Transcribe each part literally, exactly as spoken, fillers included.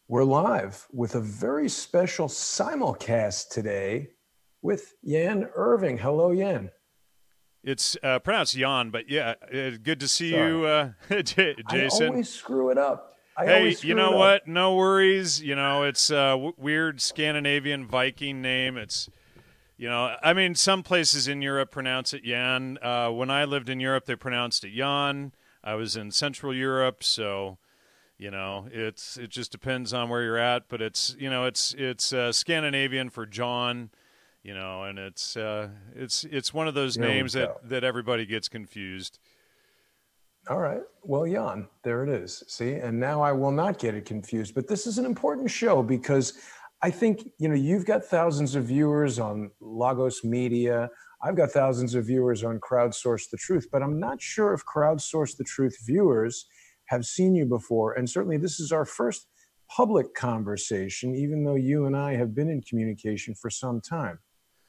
We're live with a very special simulcast today with Yan Irving. Hello, Yan. It's uh, pronounced Jan, but yeah, uh, good to see Sorry. you, uh, J- I Jason. always screw it up. I Hey, always screw you know it what? up. No worries. You know, it's a w- weird Scandinavian Viking name. It's, you know, I mean, some places in Europe pronounce it Jan. Uh, when I lived in Europe, they pronounced it Jan. I was in Central Europe, so you know, it's it just depends on where you're at. But it's you know, it's it's uh, Scandinavian for John. You know, and it's uh, it's it's one of those There we names that, go. that everybody gets confused. All right. Well, Jan, there it is. See, and now I will not get it confused. But this is an important show because I think, you know, you've got thousands of viewers on Lagos Media. I've got thousands of viewers on Crowdsource the Truth, but I'm not sure if Crowdsource the Truth viewers have seen you before. And certainly this is our first public conversation, even though you and I have been in communication for some time.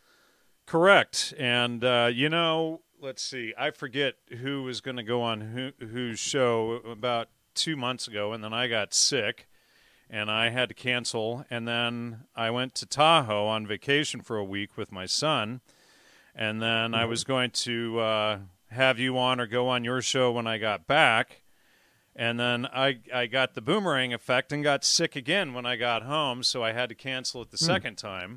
Correct. And, uh, you know, let's see, I forget who was going to go on who, whose show about two months ago, and then I got sick, and I had to cancel. And then I went to Tahoe on vacation for a week with my son, and then I was going to uh, have you on or go on your show when I got back. And then I, I got the boomerang effect and got sick again when I got home, so I had to cancel it the mm. second time.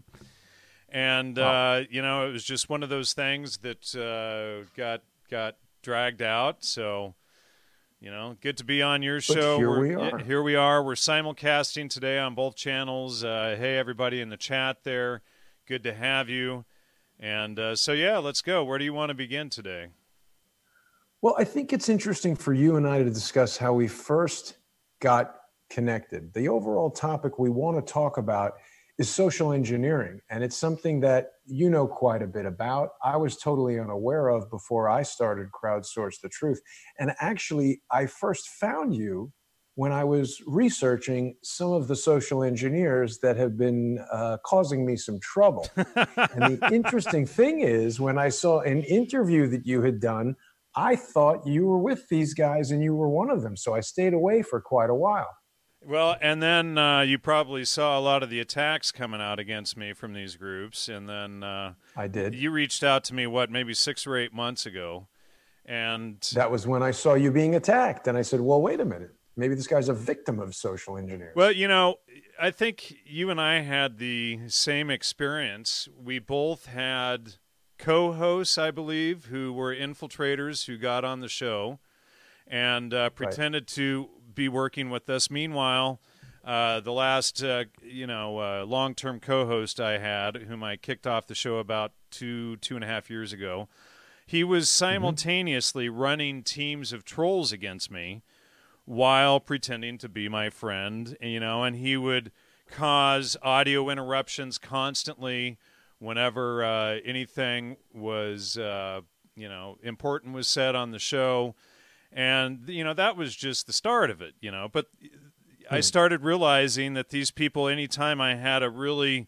And, uh, you know, it was just one of those things that uh, got got dragged out. So, you know, good to be on your show. But here We're, we are. Here we are. We're simulcasting today on both channels. Uh, hey, everybody in the chat there. Good to have you. And uh, so, yeah, let's go. Where do you want to begin today? Well, I think it's interesting for you and I to discuss how we first got connected. The overall topic we want to talk about is social engineering. And it's something that you know quite a bit about. I was totally unaware of before I started Crowdsource the Truth. And actually, I first found you when I was researching some of the social engineers that have been uh, causing me some trouble. And the interesting thing is, when I saw an interview that you had done, I thought you were with these guys and you were one of them. So I stayed away for quite a while. Well, and then uh, you probably saw a lot of the attacks coming out against me from these groups, and then uh, I did. You reached out to me, what, maybe six or eight months ago, and that was when I saw you being attacked, and I said, well, wait a minute. Maybe this guy's a victim of social engineering. Well, you know, I think you and I had the same experience. We both had co-hosts, I believe, who were infiltrators who got on the show and uh, pretended right. to be working with us. Meanwhile, uh, the last, uh, you know, uh, long-term co-host I had, whom I kicked off the show about two, two and a half years ago, he was simultaneously mm-hmm. running teams of trolls against me while pretending to be my friend, you know, and he would cause audio interruptions constantly whenever uh, anything was, uh, you know, important was said on the show. And, you know, that was just the start of it, you know. But I started realizing that these people, anytime I had a really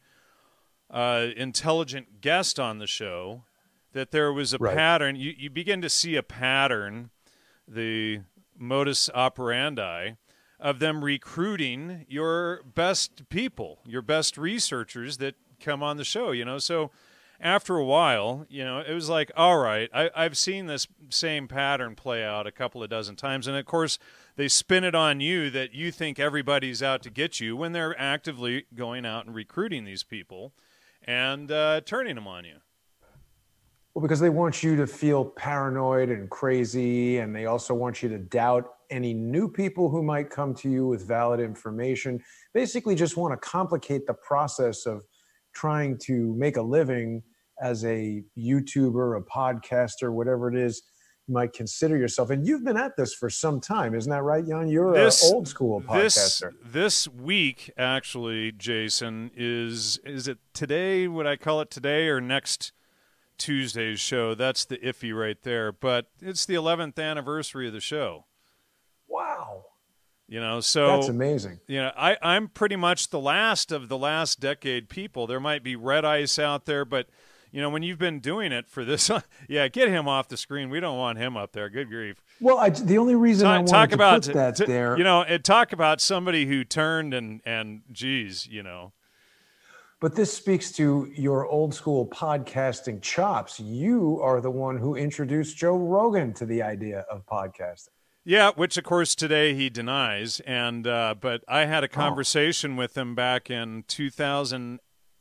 uh, intelligent guest on the show, that there was a right. pattern. You, you begin to see a pattern, the modus operandi, of them recruiting your best people, your best researchers that come on the show, you know. So after a while, you know, it was like, all right, I, I've seen this same pattern play out a couple of dozen times. And, of course, they spin it on you that you think everybody's out to get you when they're actively going out and recruiting these people and uh, turning them on you. Well, because they want you to feel paranoid and crazy, and they also want you to doubt any new people who might come to you with valid information. Basically just want to complicate the process of trying to make a living as a YouTuber, a podcaster, whatever it is you might consider yourself. And you've been at this for some time, isn't that right, Jan? You're an old school podcaster. This, this week, actually, Jason, is is it today, would I call it today, or next Tuesday's show? That's the iffy right there. But it's the eleventh anniversary of the show. Wow. You know, so that's amazing. You know, I, I'm pretty much the last of the last decade people. There might be Red Ice out there, but you know, when you've been doing it for this, yeah, get him off the screen. We don't want him up there. Good grief. Well, I, the only reason I talk, wanted talk to about put that t- there, you know, it, talk about somebody who turned and and geez, you know. but this speaks to your old school podcasting chops. You are the one who introduced Joe Rogan to the idea of podcasting. Yeah, which of course today he denies. And uh, but I had a Oh. conversation with him back in two thousand,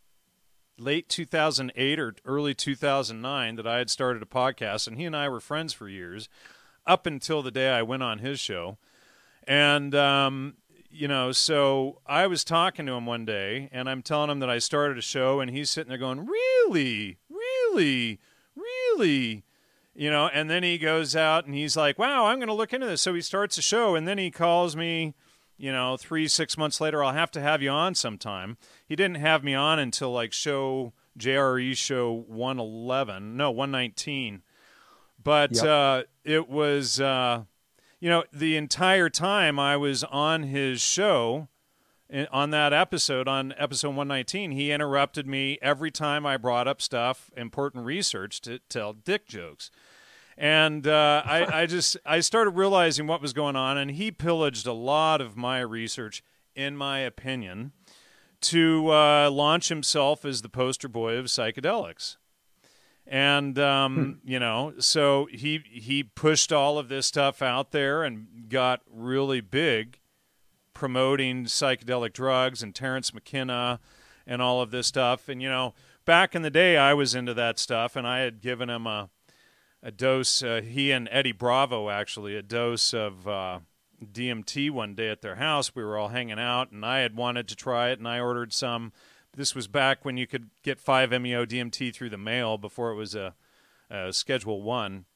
late two thousand eight or early two thousand nine, that I had started a podcast, and he and I were friends for years, up until the day I went on his show. And um, you know, so I was talking to him one day, and I'm telling him that I started a show, and he's sitting there going, "Really, really, really." You know, and then he goes out and he's like, wow, I'm going to look into this. So he starts a show, and then he calls me, you know, three, six months later, I'll have to have you on sometime. He didn't have me on until like show, J R E show one eleven, no, one nineteen. But Yep. uh, it was, uh, you know, the entire time I was on his show, on that episode, on episode one nineteen, he interrupted me every time I brought up stuff, important research, to tell dick jokes. And uh, I, I just I started realizing what was going on, and he pillaged a lot of my research, in my opinion, to uh, launch himself as the poster boy of psychedelics. And um, hmm. you know, so he he pushed all of this stuff out there and got really big, promoting psychedelic drugs and Terrence McKenna and all of this stuff. And, you know, back in the day, I was into that stuff, and I had given him a, a dose, uh, he and Eddie Bravo, actually, a dose of uh, D M T one day at their house. We were all hanging out, and I had wanted to try it, and I ordered some. This was back when you could get five M E O D M T through the mail before it was a, a Schedule One.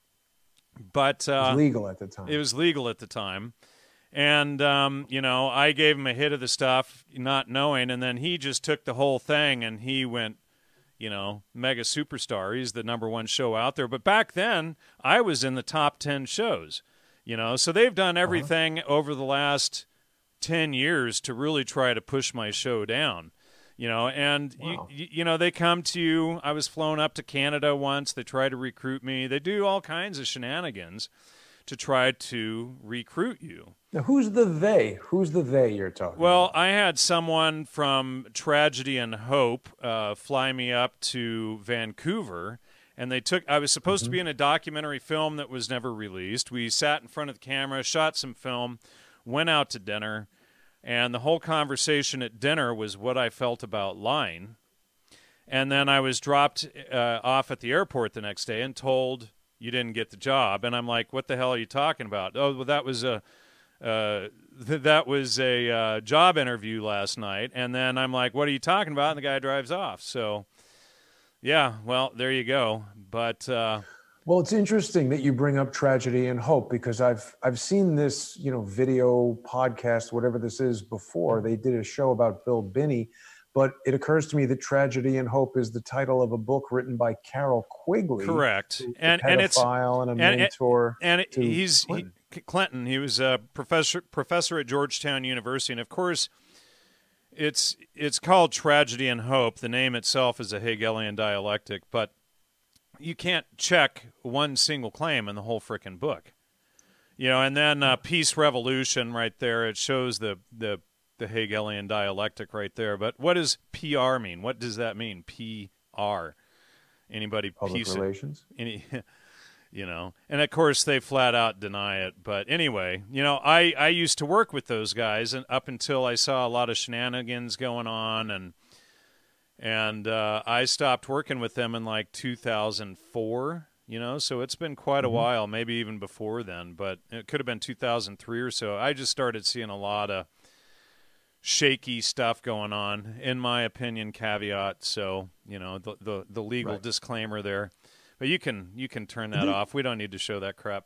But uh, it was legal at the time. It was legal at the time. And, um, you know, I gave him a hit of the stuff, not knowing, and then he just took the whole thing and he went, you know, mega superstar. He's the number one show out there. But back then, I was in the top ten shows, you know. So they've done everything uh-huh. over the last ten years to really try to push my show down, you know. And, wow. you, you know, they come to you. I was flown up to Canada once. They try to recruit me. They do all kinds of shenanigans to try to recruit you. Now, who's the they? Who's the they you're talking well, about? Well, I had someone from Tragedy and Hope uh, fly me up to Vancouver, and they took. I was supposed mm-hmm. to be in a documentary film that was never released. We sat in front of the camera, shot some film, went out to dinner, and the whole conversation at dinner was what I felt about lying. And then I was dropped uh, off at the airport the next day and told, you didn't get the job. And I'm like, what the hell are you talking about? Oh, well, that was a uh, th- that was a uh, job interview last night. And then I'm like, what are you talking about? And the guy drives off. So, yeah, well, there you go. But uh, well, it's interesting that you bring up Tragedy and Hope, because I've I've seen this, you know, video podcast, whatever this is, before. They did a show about Bill Binney. But it occurs to me that Tragedy and Hope is the title of a book written by Carroll Quigley. Correct. And, and it's and a and, mentor. And, and to he's Clinton. He, Clinton. He was a professor professor at Georgetown University, and of course, it's it's called Tragedy and Hope. The name itself is a Hegelian dialectic, but you can't check one single claim in the whole frickin' book. You know, and then uh, Peace Revolution right there. It shows the the the Hegelian dialectic right there. But what does P R mean? What does that mean? P R. Anybody? Public piece relations? It, any, you know, and of course they flat out deny it. But anyway, you know, I, I used to work with those guys, and up until I saw a lot of shenanigans going on, and and uh, I stopped working with them in like two thousand four. You know, so it's been quite a mm-hmm. while, maybe even before then. But it could have been two thousand three or so. I just started seeing a lot of shaky stuff going on, in my opinion, caveat. So, you know, the the, the legal right. disclaimer there. But you can you can turn that the, off. We don't need to show that crap.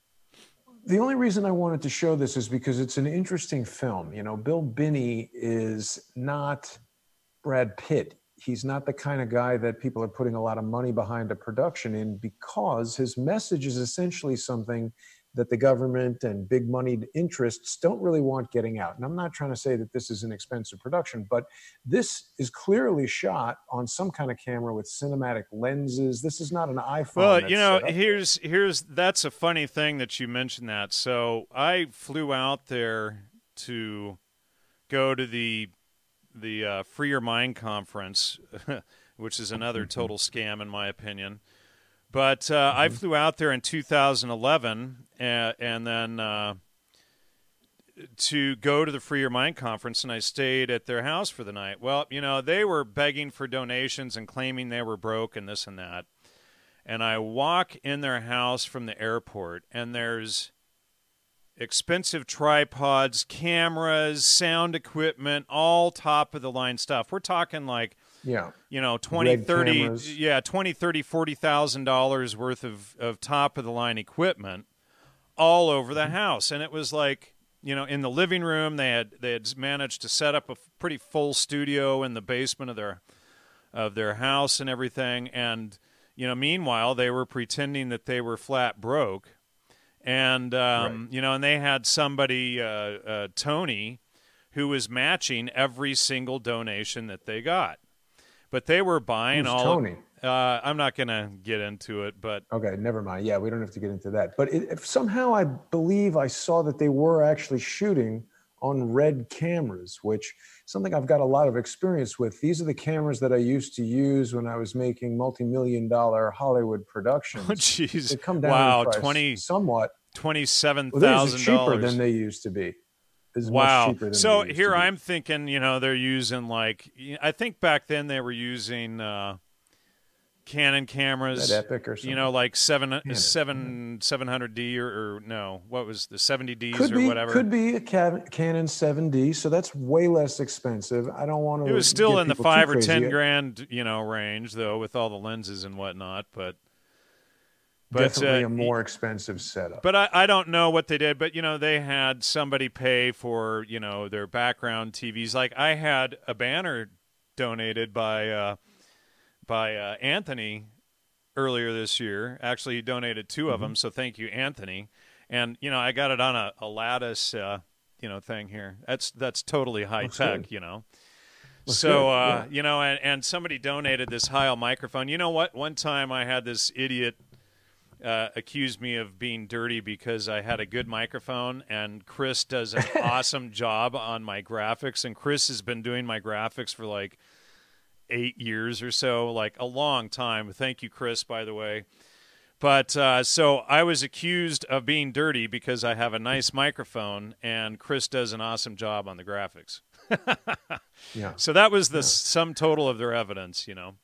The only reason I wanted to show this is because it's an interesting film. You know, Bill Binney is not Brad Pitt. He's not the kind of guy that people are putting a lot of money behind a production in, because his message is essentially something that the government and big moneyed interests don't really want getting out. And I'm not trying to say that this is an expensive production, but this is clearly shot on some kind of camera with cinematic lenses. This is not an iPhone. Well, that's you know, set up. here's here's that's a funny thing that you mentioned that. So I flew out there to go to the the uh, Free Your Mind conference, which is another total scam in my opinion. But uh, mm-hmm. I flew out there in two thousand eleven, and, and then uh, to go to the Free Your Mind conference, and I stayed at their house for the night. Well, you know, they were begging for donations and claiming they were broke and this and that. And I walk in their house from the airport, and there's expensive tripods, cameras, sound equipment, all top-of-the-line stuff. We're talking like, yeah, you know, twenty, Red thirty, cameras. yeah, twenty, thirty, forty thousand dollars worth of, of top-of-the-line equipment all over the house. And it was like, you know, in the living room, they had they had managed to set up a pretty full studio in the basement of their of their house and everything. And you know, meanwhile, they were pretending that they were flat broke. And, um, right. you know, and they had somebody, uh, uh, Tony, who was matching every single donation that they got. But they were buying Who's all Tony? Of, uh, I'm not going to get into it, but. Okay, never mind. Yeah, we don't have to get into that. But it, if somehow I believe I saw that they were actually shooting on Red cameras, which is something I've got a lot of experience with. These are the cameras that I used to use when I was making multi-million dollar Hollywood productions. Oh, jeez. They come down wow, in price twenty somewhat. twenty-seven thousand dollars. Well, these are cheaper than they used to be. This is wow. Much cheaper than so they used here to be. I'm thinking, you know, they're using like, I think back then they were using uh, Canon cameras, that Epic or something? You know, like seven, Canon. seven, seven hundred D or, or no, what was the seventy Ds could or be, whatever? Could be a Canon seven D, so that's way less expensive. I don't want to. It was still get in the people five too or crazy. ten grand, you know, range though, with all the lenses and whatnot. But, but definitely uh, a more expensive setup. But I, I don't know what they did. But you know, they had somebody pay for you know their background T Vs. Like I had a banner donated by uh, by uh, Anthony earlier this year. Actually, he donated two mm-hmm. of them, so thank you, Anthony. And you know, I got it on a, a lattice, uh, you know, thing here. That's that's totally high Looks tech, good. you know. Looks so uh, yeah. you know, and, and somebody donated this Heil microphone. You know what? One time I had this idiot uh, accuse me of being dirty because I had a good microphone, and Chris does an awesome job on my graphics. And Chris has been doing my graphics for like eight years or so, like a long time. Thank you, Chris, by the way. But uh, so I was accused of being dirty because I have a nice microphone, and Chris does an awesome job on the graphics. yeah. So that was the yeah. sum total of their evidence, you know.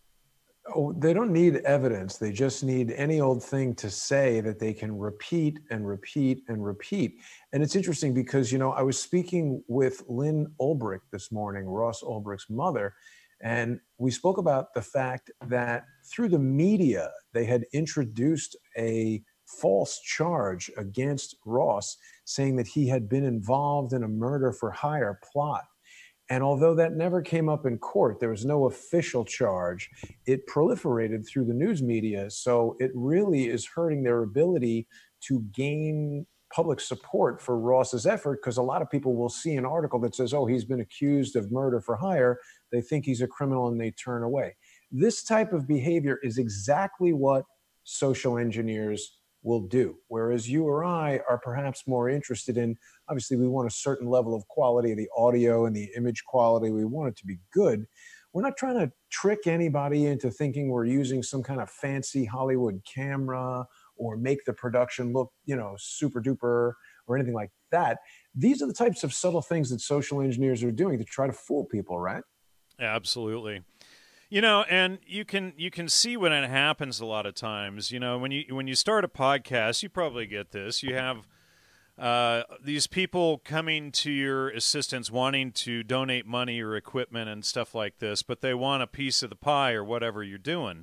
Oh, they don't need evidence. They just need any old thing to say that they can repeat and repeat and repeat. And it's interesting because, you know, I was speaking with Lynn Ulbrich this morning, Ross Ulbrich's mother, and we spoke about the fact that through the media, they had introduced a false charge against Ross, saying that he had been involved in a murder for hire plot. And although that never came up in court, there was no official charge, it proliferated through the news media. So it really is hurting their ability to gain public support for Ross's effort, because a lot of people will see an article that says, oh, he's been accused of murder for hire. They think he's a criminal and they turn away. This type of behavior is exactly what social engineers will do. Whereas you or I are perhaps more interested in, obviously we want a certain level of quality of the audio and the image quality. We want it to be good. We're not trying to trick anybody into thinking we're using some kind of fancy Hollywood camera or make the production look, you know, super duper or anything like that. These are the types of subtle things that social engineers are doing to try to fool people, right? Absolutely. You know, and you can you can see when it happens a lot of times. You know, when you when you start a podcast, you probably get this. You have uh, these people coming to your assistance wanting to donate money or equipment and stuff like this, but they want a piece of the pie or whatever you're doing.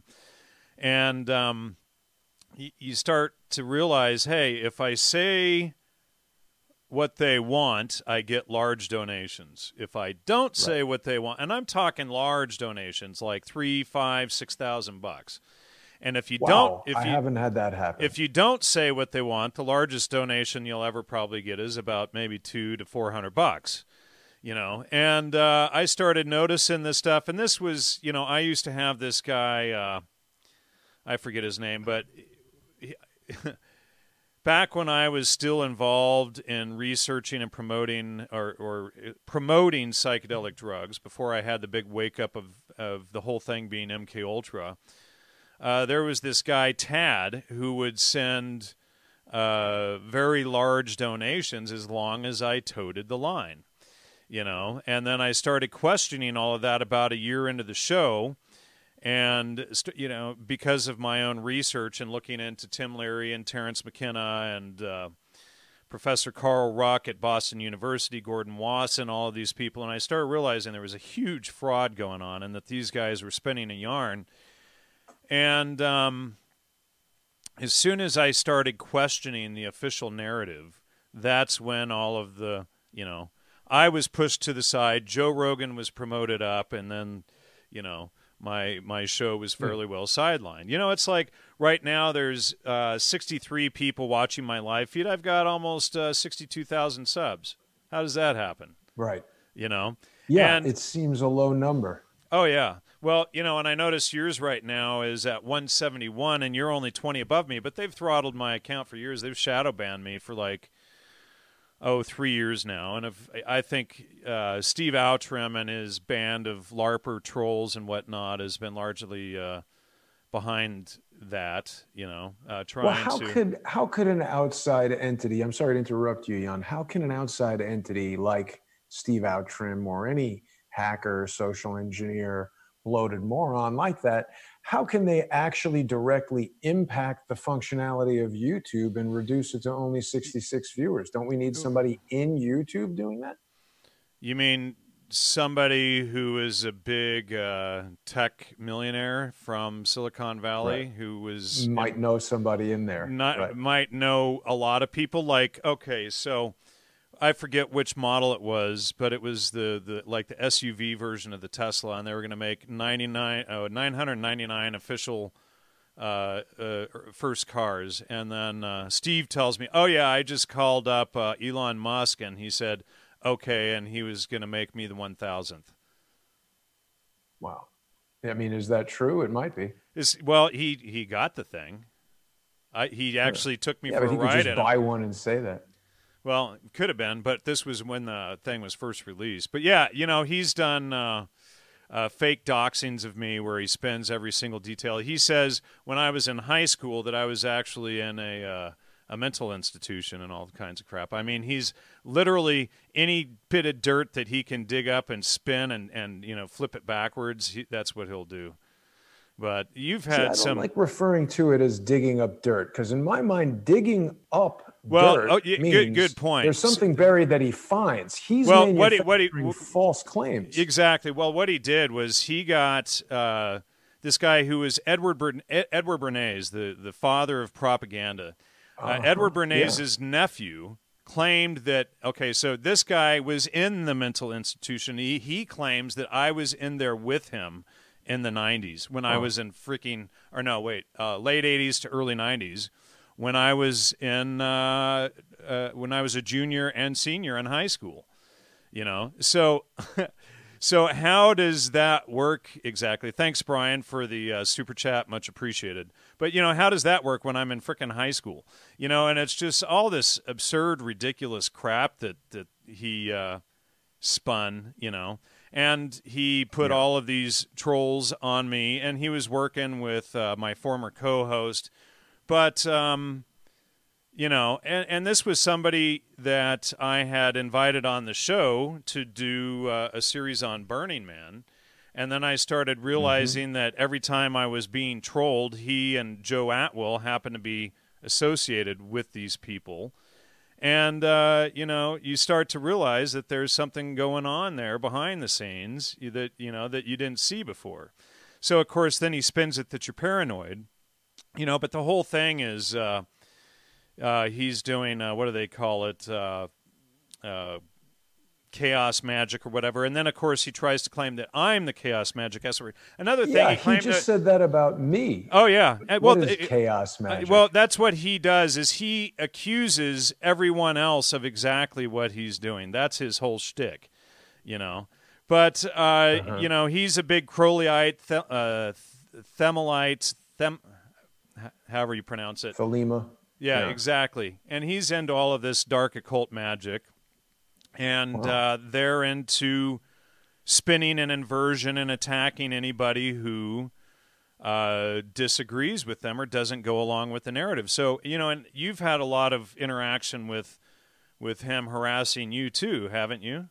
And um, y- you start to realize, hey, if I say what they want, I get large donations. If I don't say right. what they want, and I'm talking large donations, like three, five, six thousand bucks, And if you Wow, don't, if I you haven't had that happen. if you don't say what they want, the largest donation you'll ever probably get is about maybe two to four hundred bucks. You know, and uh, I started noticing this stuff, and this was, you know, I used to have this guy, uh, I forget his name, but he, back when I was still involved in researching and promoting or, or promoting psychedelic drugs, before I had the big wake up of, of the whole thing being M K Ultra, uh, there was this guy, Tad, who would send uh, very large donations as long as I toted the line. You know, and then I started questioning all of that about a year into the show. And, you know, because of my own research and looking into Tim Leary and Terrence McKenna and uh, Professor Carl Ruck at Boston University, Gordon Wasson, all of these people, and I started realizing there was a huge fraud going on and that these guys were spinning a yarn. And um, as soon as I started questioning the official narrative, that's when all of the, you know, I was pushed to the side. Joe Rogan was promoted up, and then, you know, my my show was fairly well sidelined. You know, it's like right now there's uh, sixty-three people watching my live feed. I've got almost uh, sixty-two thousand subs. How does that happen? Right. You know? Yeah, and, it seems a low number. Oh, yeah. Well, you know, and I notice yours right now is at one seventy-one, and you're only twenty above me, but they've throttled my account for years. They've shadow banned me for like oh, three years now. And if, I think uh, Steve Outram and his band of LARPer trolls and whatnot has been largely uh, behind that, you know, uh, trying well, how to... could, how could an outside entity, I'm sorry to interrupt you, Jan, how can an outside entity like Steve Outram or any hacker, social engineer, bloated moron like that, how can they actually directly impact the functionality of YouTube and reduce it to only sixty-six viewers? Don't we need somebody in YouTube doing that? You mean somebody who is a big uh, tech millionaire from Silicon Valley, right, who was... Might in, know somebody in there. Not, right. Might know a lot of people. Like, okay, so... I forget which model it was, but it was the, the like the S U V version of the Tesla, and they were going to make ninety-nine, oh, nine hundred ninety-nine official uh, uh, first cars. And then uh, Steve tells me, oh, yeah, I just called up uh, Elon Musk, and he said, okay, and he was going to make me the one thousandth. Wow. I mean, is that true? It might be. It's, well, he, he got the thing. I, he actually yeah. took me yeah, for but a he ride. Could just at buy him. one and say that. Well, it could have been, but this was when the thing was first released. But yeah, you know, he's done uh, uh, fake doxings of me where he spends every single detail. He says when I was in high school that I was actually in a uh, a mental institution and all kinds of crap. I mean, he's literally any bit of dirt that he can dig up and spin and, and you know, flip it backwards, he, that's what he'll do. But you've had See, I don't some like referring to it as digging up dirt, because in my mind, digging up well, dirt oh, yeah, means good, good point. There's something buried that he finds. He's well, manufacturing what he, what he, false claims. Exactly. Well, what he did was he got uh, this guy who was Edward Bern- Edward Bernays, the the father of propaganda. Uh, uh-huh. Edward Bernays' yeah. nephew claimed that, okay, so this guy was in the mental institution. He he claims that I was in there with him in the nineties when oh. I was in freaking, or no, wait, uh, late eighties to early nineties when I was in, uh, uh, when I was a junior and senior in high school, you know? So, so how does that work exactly? Thanks, Brian, for the uh, super chat. Much appreciated. But, you know, how does that work when I'm in frickin' high school? You know, and it's just all this absurd, ridiculous crap that, that he uh, spun, you know? And he put yeah. all of these trolls on me, and he was working with uh, my former co-host. But, um, you know, and, and this was somebody that I had invited on the show to do uh, a series on Burning Man. And then I started realizing mm-hmm. that every time I was being trolled, he and Joe Atwill happened to be associated with these people. And, uh, you know, you start to realize that there's something going on there behind the scenes that, you know, that you didn't see before. So, of course, then he spins it that you're paranoid, you know, but the whole thing is uh, uh, he's doing, uh, what do they call it, uh, uh, chaos magic or whatever. And then, of course, he tries to claim that I'm the chaos magic expert. Another thing Yeah, he claimed he just that, said that about me. oh, yeah. Uh, What well, is it- chaos uh, magic? well, that's what he does is he accuses everyone else of exactly what he's doing. That's his whole shtick, you know. But, uh, uh-huh. you know, he's a big Crowleyite, th- uh, Themalite, them, however you pronounce it. Thelema. Yeah, yeah, exactly. And he's into all of this dark occult magic. And wow. uh, they're into spinning an inversion and attacking anybody who uh, disagrees with them or doesn't go along with the narrative. So, you know, and you've had a lot of interaction with with him harassing you too, haven't you?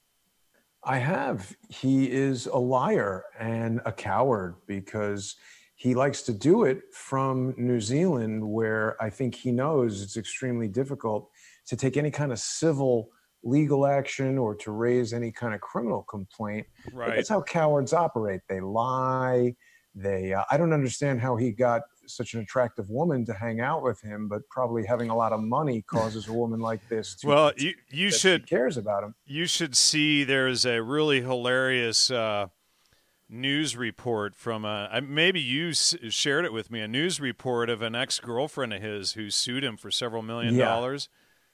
I have. He is a liar and a coward because he likes to do it from New Zealand, where I think he knows it's extremely difficult to take any kind of civil legal action or to raise any kind of criminal complaint. Right. But that's how cowards operate. They lie. They. Uh, I don't understand how he got such an attractive woman to hang out with him, but probably having a lot of money causes a woman like this to. Well, you you should she cares about him. You should see. There's a really hilarious uh, news report from a. Maybe you s- shared it with me. A news report of an ex-girlfriend of his who sued him for several million Yeah. dollars.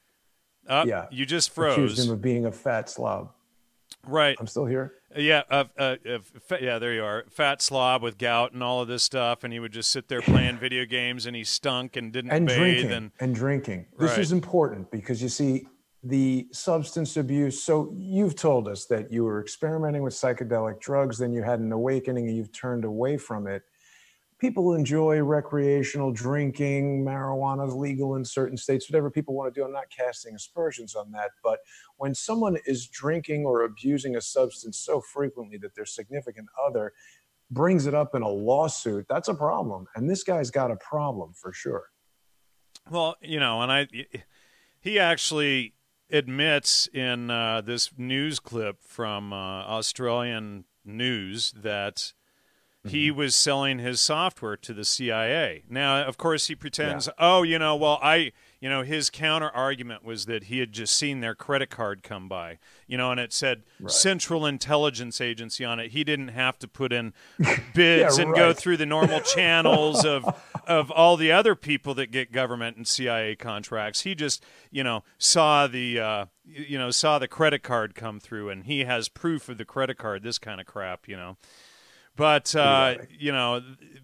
Uh, yeah, you just froze. Accused him of being a fat slob. Right. I'm still here. Yeah, uh, uh, uh, fa- yeah, there you are. Fat slob with gout and all of this stuff, and he would just sit there playing video games, and he stunk and didn't and bathe. drinking And, and drinking. This right. is important because you see the substance abuse. So you've told us that you were experimenting with psychedelic drugs, then you had an awakening and you've turned away from it. People enjoy recreational drinking. Marijuana is legal in certain states, whatever people want to do. I'm not casting aspersions on that. But when someone is drinking or abusing a substance so frequently that their significant other brings it up in a lawsuit, that's a problem. And this guy's got a problem for sure. Well, you know, and I, he actually admits in uh, this news clip from uh, Australian News that he was selling his software to the C I A. Now, of course, he pretends, yeah. oh, you know, well, I, you know, his counter argument was that he had just seen their credit card come by, you know, and it said right. Central Intelligence Agency on it. He didn't have to put in bids yeah, and right. go through the normal channels of of all the other people that get government and C I A contracts. He just, you know, saw the, uh, you know, saw the credit card come through, and he has proof of the credit card, this kind of crap, you know. But, uh, you know,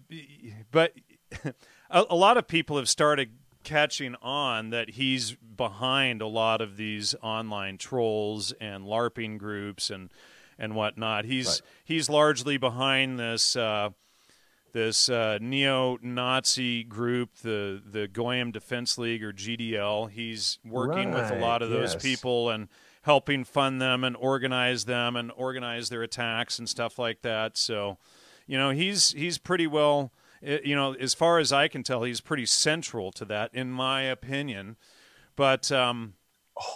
but a, a lot of people have started catching on that he's behind a lot of these online trolls and LARPing groups and, and whatnot. He's right. he's largely behind this uh, this uh, neo-Nazi group, the, the Goyim Defense League, or G D L. He's working right. with a lot of those yes. people and helping fund them and organize them and organize their attacks and stuff like that. So, you know, he's he's pretty well, you know, as far as I can tell, he's pretty central to that, in my opinion. But um, oh.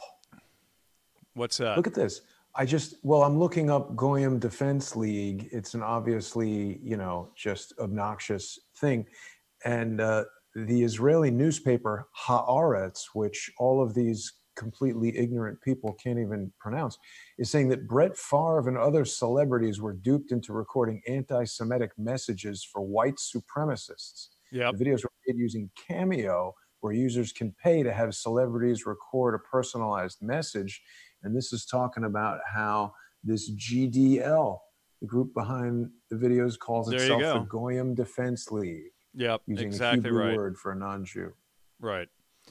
what's that? Look at this. I just, well, I'm looking up Goyim Defense League. It's an obviously, you know, just obnoxious thing. And uh, the Israeli newspaper Haaretz, which all of these completely ignorant people can't even pronounce, is saying that Brett Favre and other celebrities were duped into recording anti-Semitic messages for white supremacists. Yep. The videos were made using Cameo, where users can pay to have celebrities record a personalized message. And this is talking about how this G D L, the group behind the videos, calls there itself the Goyim Defense League. Yep, using exactly a Hebrew right. word for a non-Jew. Right.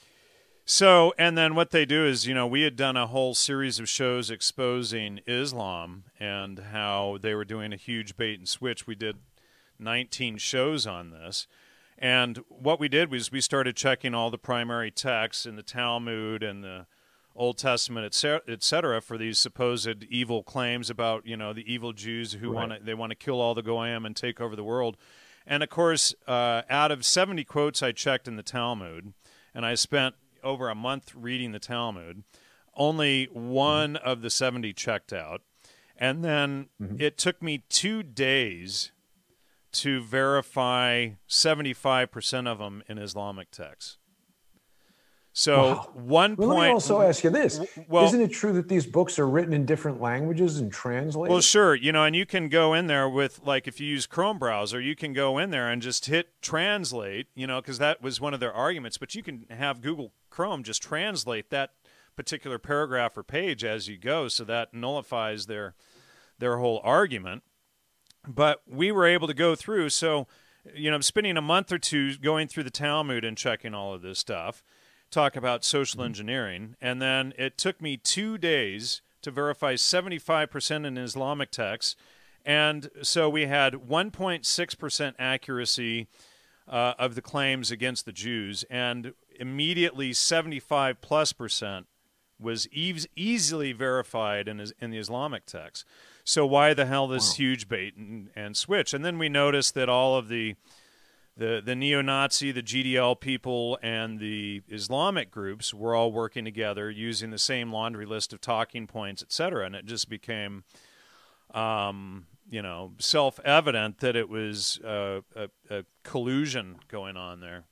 So, and then what they do is, you know, we had done a whole series of shows exposing Islam and how they were doing a huge bait and switch. We did nineteen shows on this. And what we did was we started checking all the primary texts in the Talmud and the Old Testament, et cetera, for these supposed evil claims about, you know, the evil Jews who right. want to, they want to kill all the Goyim and take over the world. And, of course, uh, out of seventy quotes I checked in the Talmud, and I spent over a month reading the Talmud, only one mm-hmm. of the seventy checked out. And then mm-hmm. it took me two days to verify seventy-five percent of them in Islamic texts. So Wow. one Well, point. let me also ask you this. Well, Isn't it true that these books are written in different languages and translated? Well, sure, you know, and you can go in there with, like, if you use Chrome browser, you can go in there and just hit translate, you know, because that was one of their arguments. But you can have Google Chrome just translate that particular paragraph or page as you go, so that nullifies their their whole argument. But we were able to go through, so, you know, I'm spending a month or two going through the Talmud and checking all of this stuff, talk about social Mm-hmm. engineering, and then it took me two days to verify seventy-five percent in Islamic texts, and so we had one point six percent accuracy uh, of the claims against the Jews, and immediately seventy-five plus percent was eas- easily verified in, in the Islamic text. So why the hell this Wow. huge bait and, and switch? And then we noticed that all of the the the neo-Nazi, the G D L people, and the Islamic groups were all working together using the same laundry list of talking points, et cetera. And it just became, um, you know, self-evident that it was uh, a, a collusion going on there.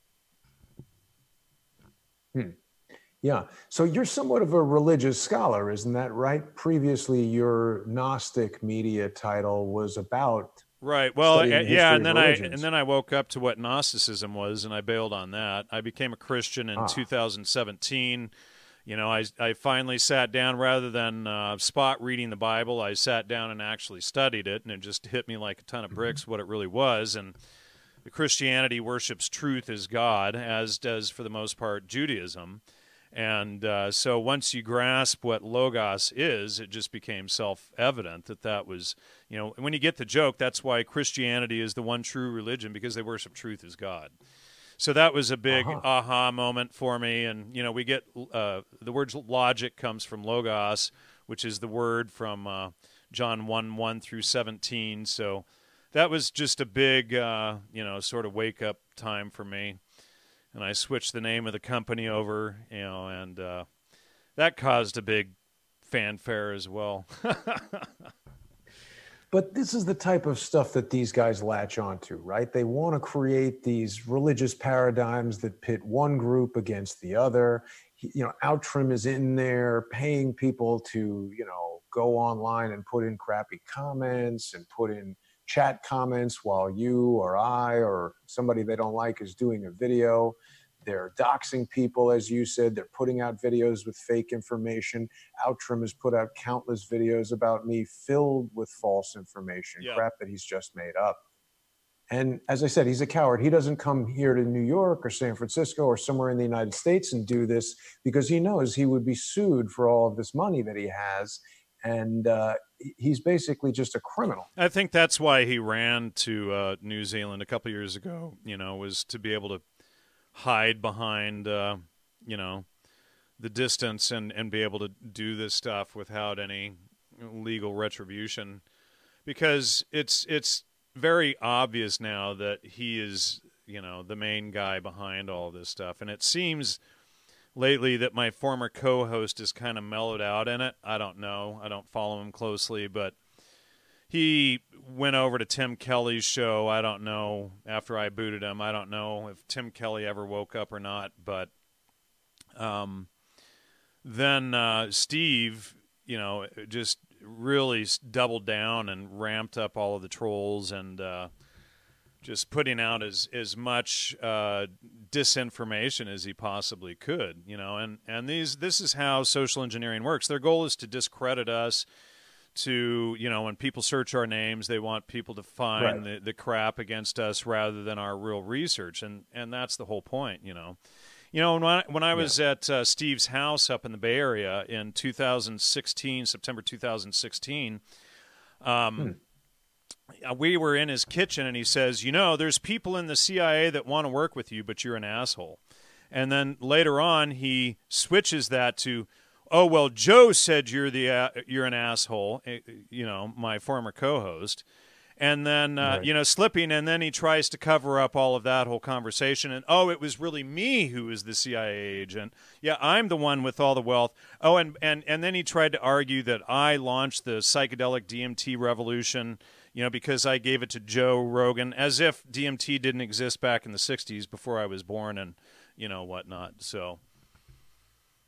Hmm. Yeah. So you're somewhat of a religious scholar, isn't that right? Previously, your Gnostic media title was about Right. Well, uh, studying the yeah, history and of then I religions. and then I woke up to what Gnosticism was, and I bailed on that. I became a Christian in Ah. two thousand seventeen. You know, I I finally sat down rather than uh, spot reading the Bible. I sat down and actually studied it, and it just hit me like a ton of bricks what it really was. And the Christianity worships truth as God, as does for the most part Judaism. And uh, so once you grasp what Logos is, it just became self-evident that that was, you know, when you get the joke, that's why Christianity is the one true religion, because they worship truth as God. So that was a big Uh-huh. aha moment for me. And, you know, we get uh, the word logic comes from Logos, which is the word from uh, John one, one through seventeen. So that was just a big, uh, you know, sort of wake-up time for me. And I switched the name of the company over, you know, and uh, that caused a big fanfare as well. But this is the type of stuff that these guys latch onto, right? They want to create these religious paradigms that pit one group against the other. He- You know, Outram is in there paying people to, you know, go online and put in crappy comments and put in chat comments while you or I or somebody they don't like is doing a video. They're doxing people, as you said. They're putting out videos with fake information. Outram has put out countless videos about me filled with false information, Yeah. crap that he's just made up. And as I said, he's a coward. He doesn't come here to New York or San Francisco or somewhere in the United States and do this because he knows he would be sued for all of this money that he has. And uh, he's basically just a criminal. I think that's why he ran to uh, New Zealand a couple years ago, you know, was to be able to hide behind, uh, you know, the distance and, and be able to do this stuff without any legal retribution. Because it's it's very obvious now that he is, you know, the main guy behind all this stuff. And it seems lately that my former co-host has kind of mellowed out in it. I don't know. I don't follow him closely, but he went over to Tim Kelly's show. I don't know, after I booted him, I don't know if Tim Kelly ever woke up or not, but um, then uh, Steve, you know, just really doubled down and ramped up all of the trolls and uh, just putting out as, as much uh, disinformation as he possibly could, you know, and, and these this is how social engineering works. Their goal is to discredit us, to, you know, when people search our names, they want people to find Right. the, the crap against us rather than our real research, and, and that's the whole point, you know. You know, when I, when I was Yeah. at uh, Steve's house up in the Bay Area in two thousand sixteen, September two thousand sixteen, um, hmm. we were in his kitchen, and he says, you know, there's people in the C I A that want to work with you, but you're an asshole. And then later on, he switches that to, oh, well, Joe said you're the uh, you're an asshole, you know, my former co-host. And then, uh, Right. you know, slipping, and then he tries to cover up all of that whole conversation. And, oh, it was really me who was the C I A agent. Yeah, I'm the one with all the wealth. Oh, and, and, and then he tried to argue that I launched the psychedelic D M T revolution, you know, because I gave it to Joe Rogan, as if D M T didn't exist back in the sixties before I was born and, you know, whatnot. So,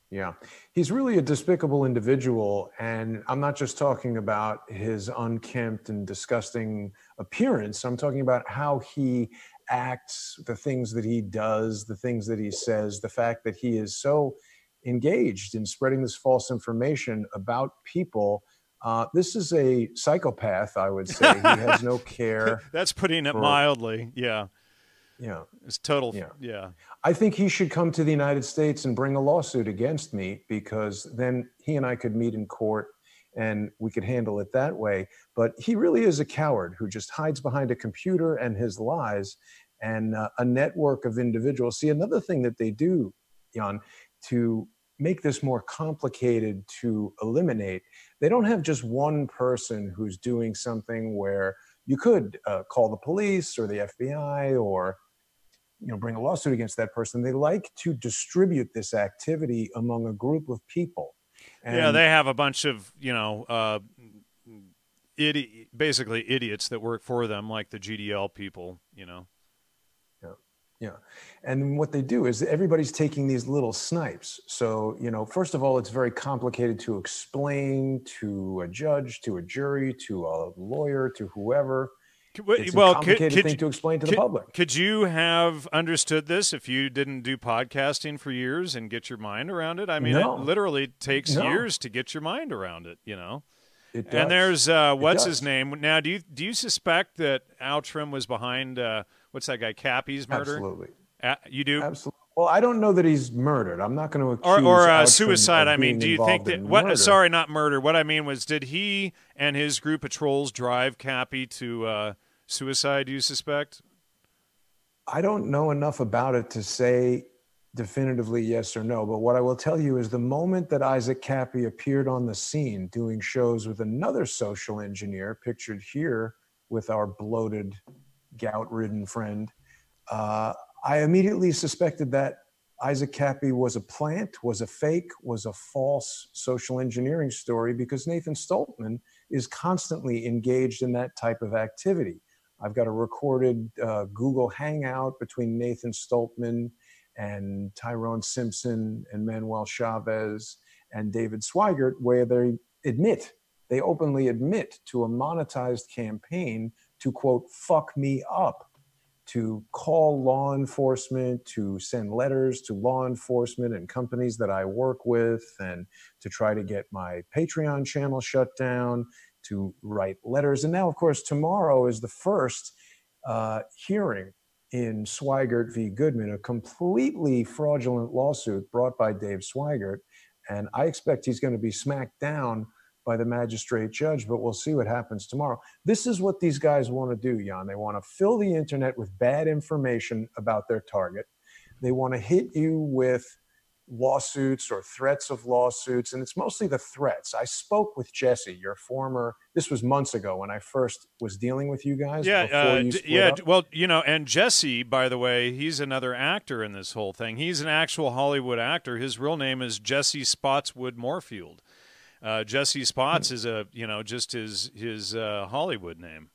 Yeah. He's really a despicable individual. And I'm not just talking about his unkempt and disgusting appearance. I'm talking about how he acts, the things that he does, the things that he says, the fact that he is so engaged in spreading this false information about people. Uh, this is a psychopath, I would say. He has no care That's putting it for, mildly. Yeah. yeah, It's total. yeah. Yeah. I think he should come to the United States and bring a lawsuit against me, because then he and I could meet in court and we could handle it that way. But he really is a coward who just hides behind a computer and his lies, and uh, a network of individuals. See, another thing that they do, Jan, to make this more complicated to eliminate, they don't have just one person who's doing something where you could uh, call the police or the F B I, or you know, bring a lawsuit against that person. They like to distribute this activity among a group of people. And yeah, they have a bunch of, you know, uh, idi- basically idiots that work for them, like the G D L people, you know. yeah, yeah. And what they do is everybody's taking these little snipes. So, you know, first of all, it's very complicated to explain to a judge, to a jury, to a lawyer, to whoever. It's Well, a complicated could, could, thing to explain to could, the public. Could you have understood this if you didn't do podcasting for years and get your mind around it? I mean, No. it literally takes No. years to get your mind around it, you know? It does. And there's, uh, what's does. his name? Now, do you do you suspect that Al Trim was behind, uh, what's that guy, Cappy's murder? Absolutely. Uh, you do? Absolutely. Well, I don't know that he's murdered. I'm not going to accuse Or, or uh, Al Trim suicide. of I mean, being do you think involved that, in what, murder. sorry, not murder. What I mean was, did he and his group of trolls drive Cappy to uh, suicide, do you suspect? I don't know enough about it to say definitively yes or no, but what I will tell you is the moment that Isaac Cappy appeared on the scene doing shows with another social engineer, pictured here with our bloated, gout-ridden friend, uh, I immediately suspected that Isaac Cappy was a plant, was a fake, was a false social engineering story, because Nathan Stoltman is constantly engaged in that type of activity. I've got a recorded uh, Google Hangout between Nathan Stoltman and Tyrone Simpson and Manuel Chavez and David Swigert, where they admit, they openly admit to a monetized campaign to, quote, fuck me up, to call law enforcement, to send letters to law enforcement and companies that I work with, and to try to get my Patreon channel shut down, to write letters. And now, of course, tomorrow is the first uh, hearing in Swigert v. Goodman, a completely fraudulent lawsuit brought by Dave Swigert. And I expect he's going to be smacked down by the magistrate judge, but we'll see what happens tomorrow. This is what these guys want to do, Jan. They want to fill the internet with bad information about their target. They want to hit you with lawsuits or threats of lawsuits, and it's mostly the threats. I spoke with Jesse, your former, this was months ago when I first was dealing with you guys. Yeah, before uh, you d- split yeah. up. d- Well, you know, and Jesse, by the way, he's another actor in this whole thing. He's an actual Hollywood actor. His real name is Jesse Spotswood Moorfield. Uh, Jesse Spots is a, you know, just his his uh, Hollywood name.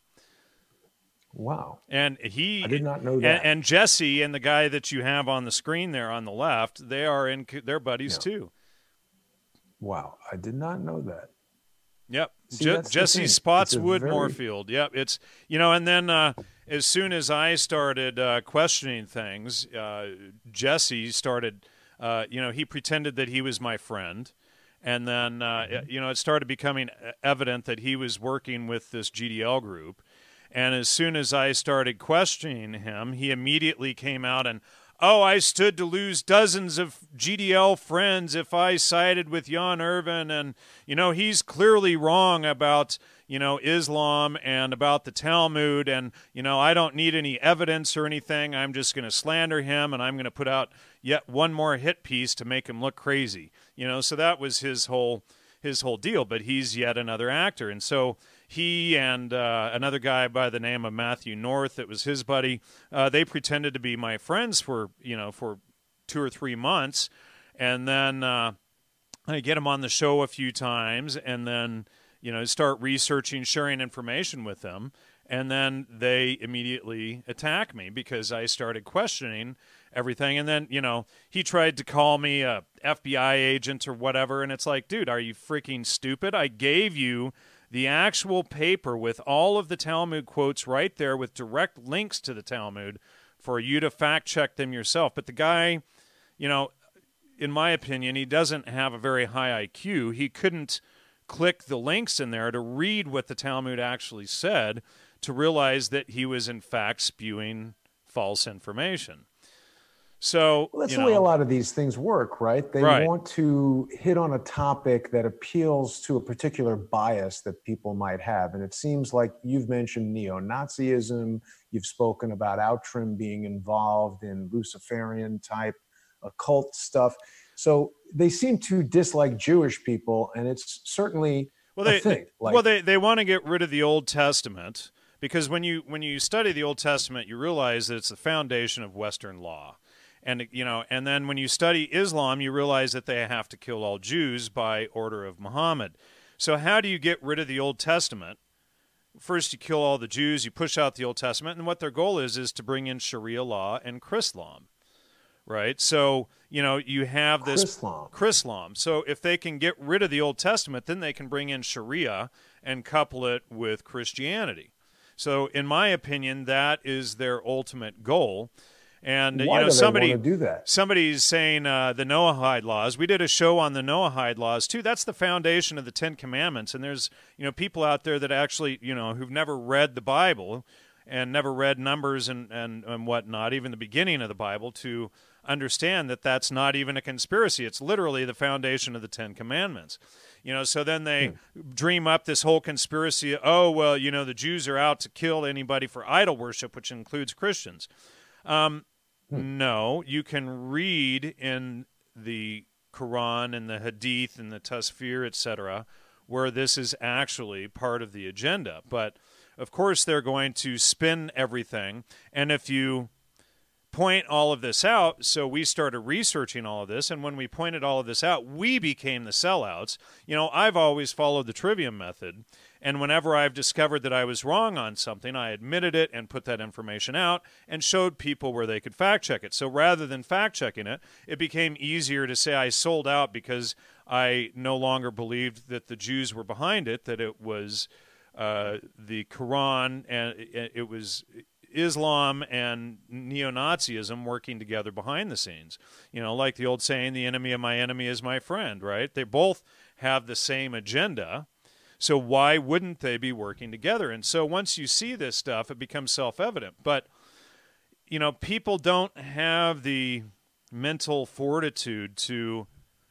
Wow. And he, I did not know and, that. and Jesse and the guy that you have on the screen there on the left, they are in, they're buddies Yeah. too. Wow. I did not know that. Yep. See, Je- that's the Jesse thing. It's a Spotswood very- Moorfield. Yep. It's, you know, and then uh, as soon as I started uh, questioning things, uh, Jesse started, uh, you know, he pretended that he was my friend. And then, uh, Mm-hmm. you know, it started becoming evident that he was working with this G D L group. And as soon as I started questioning him, he immediately came out and, oh, I stood to lose dozens of G D L friends if I sided with Jan Irvin. And, you know, he's clearly wrong about, you know, Islam and about the Talmud. And, you know, I don't need any evidence or anything. I'm just going to slander him, and I'm going to put out yet one more hit piece to make him look crazy. You know, so that was his whole his whole deal. But he's yet another actor. And so he and uh, another guy by the name of Matthew North, that was his buddy, uh, they pretended to be my friends for, you know, for two or three months. And then uh, I get them on the show a few times, and then, you know, start researching, sharing information with them. And then they immediately attack me because I started questioning everything. And then, you know, he tried to call me a F B I agent or whatever. And it's like, dude, are you freaking stupid? I gave you the actual paper with all of the Talmud quotes right there with direct links to the Talmud for you to fact check them yourself. But the guy, you know, in my opinion, he doesn't have a very high I Q. He couldn't click the links in there to read what the Talmud actually said to realize that he was in fact spewing false information. So well, that's you the know, way a lot of these things work, right? They right. want to hit on a topic that appeals to a particular bias that people might have. And it seems like you've mentioned neo-Nazism, you've spoken about Outram being involved in Luciferian type occult stuff. So they seem to dislike Jewish people, and it's certainly well, they, a thing. They, like, well, they, they want to get rid of the Old Testament because when you when you study the Old Testament, you realize that it's the foundation of Western law. And, you know, and then when you study Islam, you realize that they have to kill all Jews by order of Muhammad. So how do you get rid of the Old Testament? First, you kill all the Jews, you push out the Old Testament, and what their goal is is to bring in Sharia law and Chrislam, right? So, you know, you have this Chrislam. Chrislam. So if they can get rid of the Old Testament, then they can bring in Sharia and couple it with Christianity. So in my opinion, that is their ultimate goal. And Why you know, do they somebody want to do that? Somebody's saying uh, the Noahide laws. We did a show on the Noahide laws too. That's the foundation of the Ten Commandments. And there's you know people out there that actually you know who've never read the Bible and never read Numbers and and and whatnot, even the beginning of the Bible, to understand that that's not even a conspiracy. It's literally the foundation of the Ten Commandments. You know, so then they hmm. dream up this whole conspiracy. Oh well, you know the Jews are out to kill anybody for idol worship, which includes Christians. Um, hmm. No, you can read in the Quran and the Hadith and the Tasfir, et cetera, where this is actually part of the agenda. But, of course, they're going to spin everything. And if you point all of this out, so we started researching all of this, and when we pointed all of this out, we became the sellouts. You know, I've always followed the Trivium method, and whenever I've discovered that I was wrong on something, I admitted it and put that information out and showed people where they could fact check it. So rather than fact checking it, it became easier to say I sold out because I no longer believed that the Jews were behind it, that it was uh, the Quran and it was Islam and neo-Nazism working together behind the scenes. You know, like the old saying, the enemy of my enemy is my friend, right? They both have the same agenda. So why wouldn't they be working together? And so once you see this stuff, it becomes self-evident. But, you know, people don't have the mental fortitude to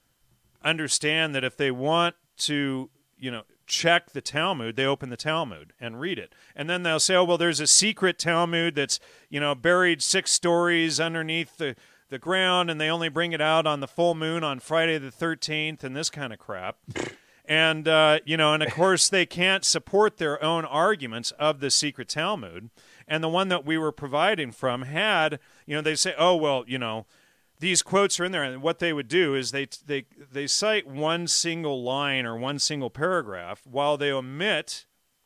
understand that if they want to, you know, check the Talmud, they open the Talmud and read it. And then they'll say, oh, well, there's a secret Talmud that's, you know, buried six stories underneath the, the ground, and they only bring it out on the full moon on Friday the thirteenth and this kind of crap. And, uh, you know, and of course they can't support their own arguments of the secret Talmud. And the one that we were providing from had, you know, they say, oh, well, you know, these quotes are in there, and what they would do is they they they cite one single line or one single paragraph while they omit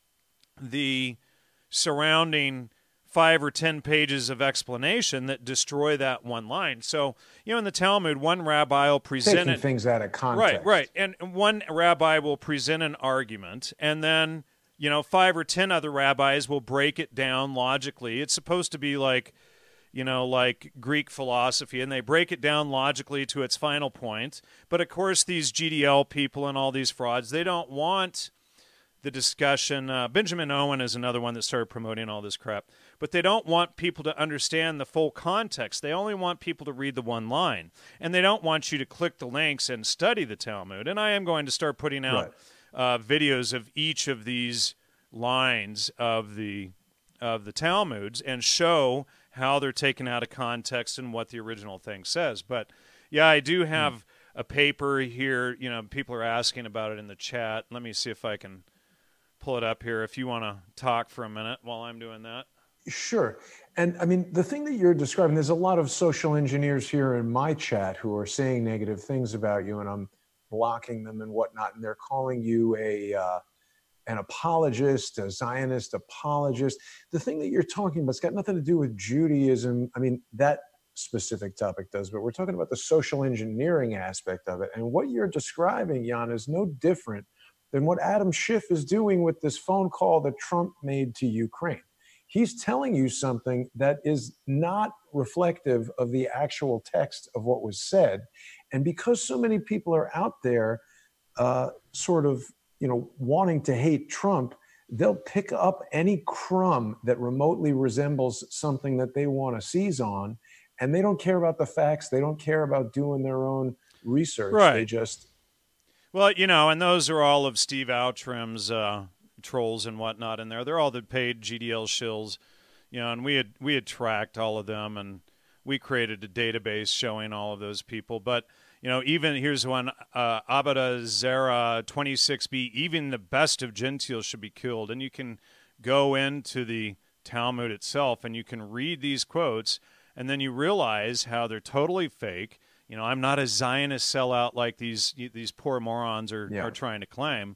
the surrounding five or ten pages of explanation that destroy that one line. So, you know, in the Talmud, one rabbi will present taking it, things out of context. Right, right. And one rabbi will present an argument, and then, you know, five or ten other rabbis will break it down logically. It's supposed to be like, you know, like Greek philosophy, and they break it down logically to its final point. But, of course, these G D L people and all these frauds, they don't want the discussion. Uh, Benjamin Owen is another one that started promoting all this crap. But they don't want people to understand the full context. They only want people to read the one line. And they don't want you to click the links and study the Talmud. And I am going to start putting out right. uh, videos of each of these lines of the of the Talmuds and show how they're taken out of context and what the original thing says. But, yeah, I do have mm. a paper here. You know, people are asking about it in the chat. Let me see if I can pull it up here if you want to talk for a minute while I'm doing that. Sure. And, I mean, the thing that you're describing, there's a lot of social engineers here in my chat who are saying negative things about you, and I'm blocking them and whatnot, and they're calling you a uh, an apologist, a Zionist apologist. The thing that you're talking about, it's got nothing to do with Judaism. I mean, that specific topic does, but we're talking about the social engineering aspect of it. And what you're describing, Jan, is no different than what Adam Schiff is doing with this phone call that Trump made to Ukraine. He's telling you something that is not reflective of the actual text of what was said. And because so many people are out there uh, sort of, you know, wanting to hate Trump, they'll pick up any crumb that remotely resembles something that they want to seize on. And they don't care about the facts. They don't care about doing their own research. Right. They just... Well, you know, and those are all of Steve Outram's uh, trolls and whatnot in there. They're all the paid G D L shills, you know, and we had we had tracked all of them, and we created a database showing all of those people. But, you know, even here's one, uh, Abada Zera twenty-six B, even the best of Gentiles should be killed. And you can go into the Talmud itself, and you can read these quotes, and then you realize how they're totally fake. You know, I'm not a Zionist sellout like these these poor morons are, yeah. are trying to claim.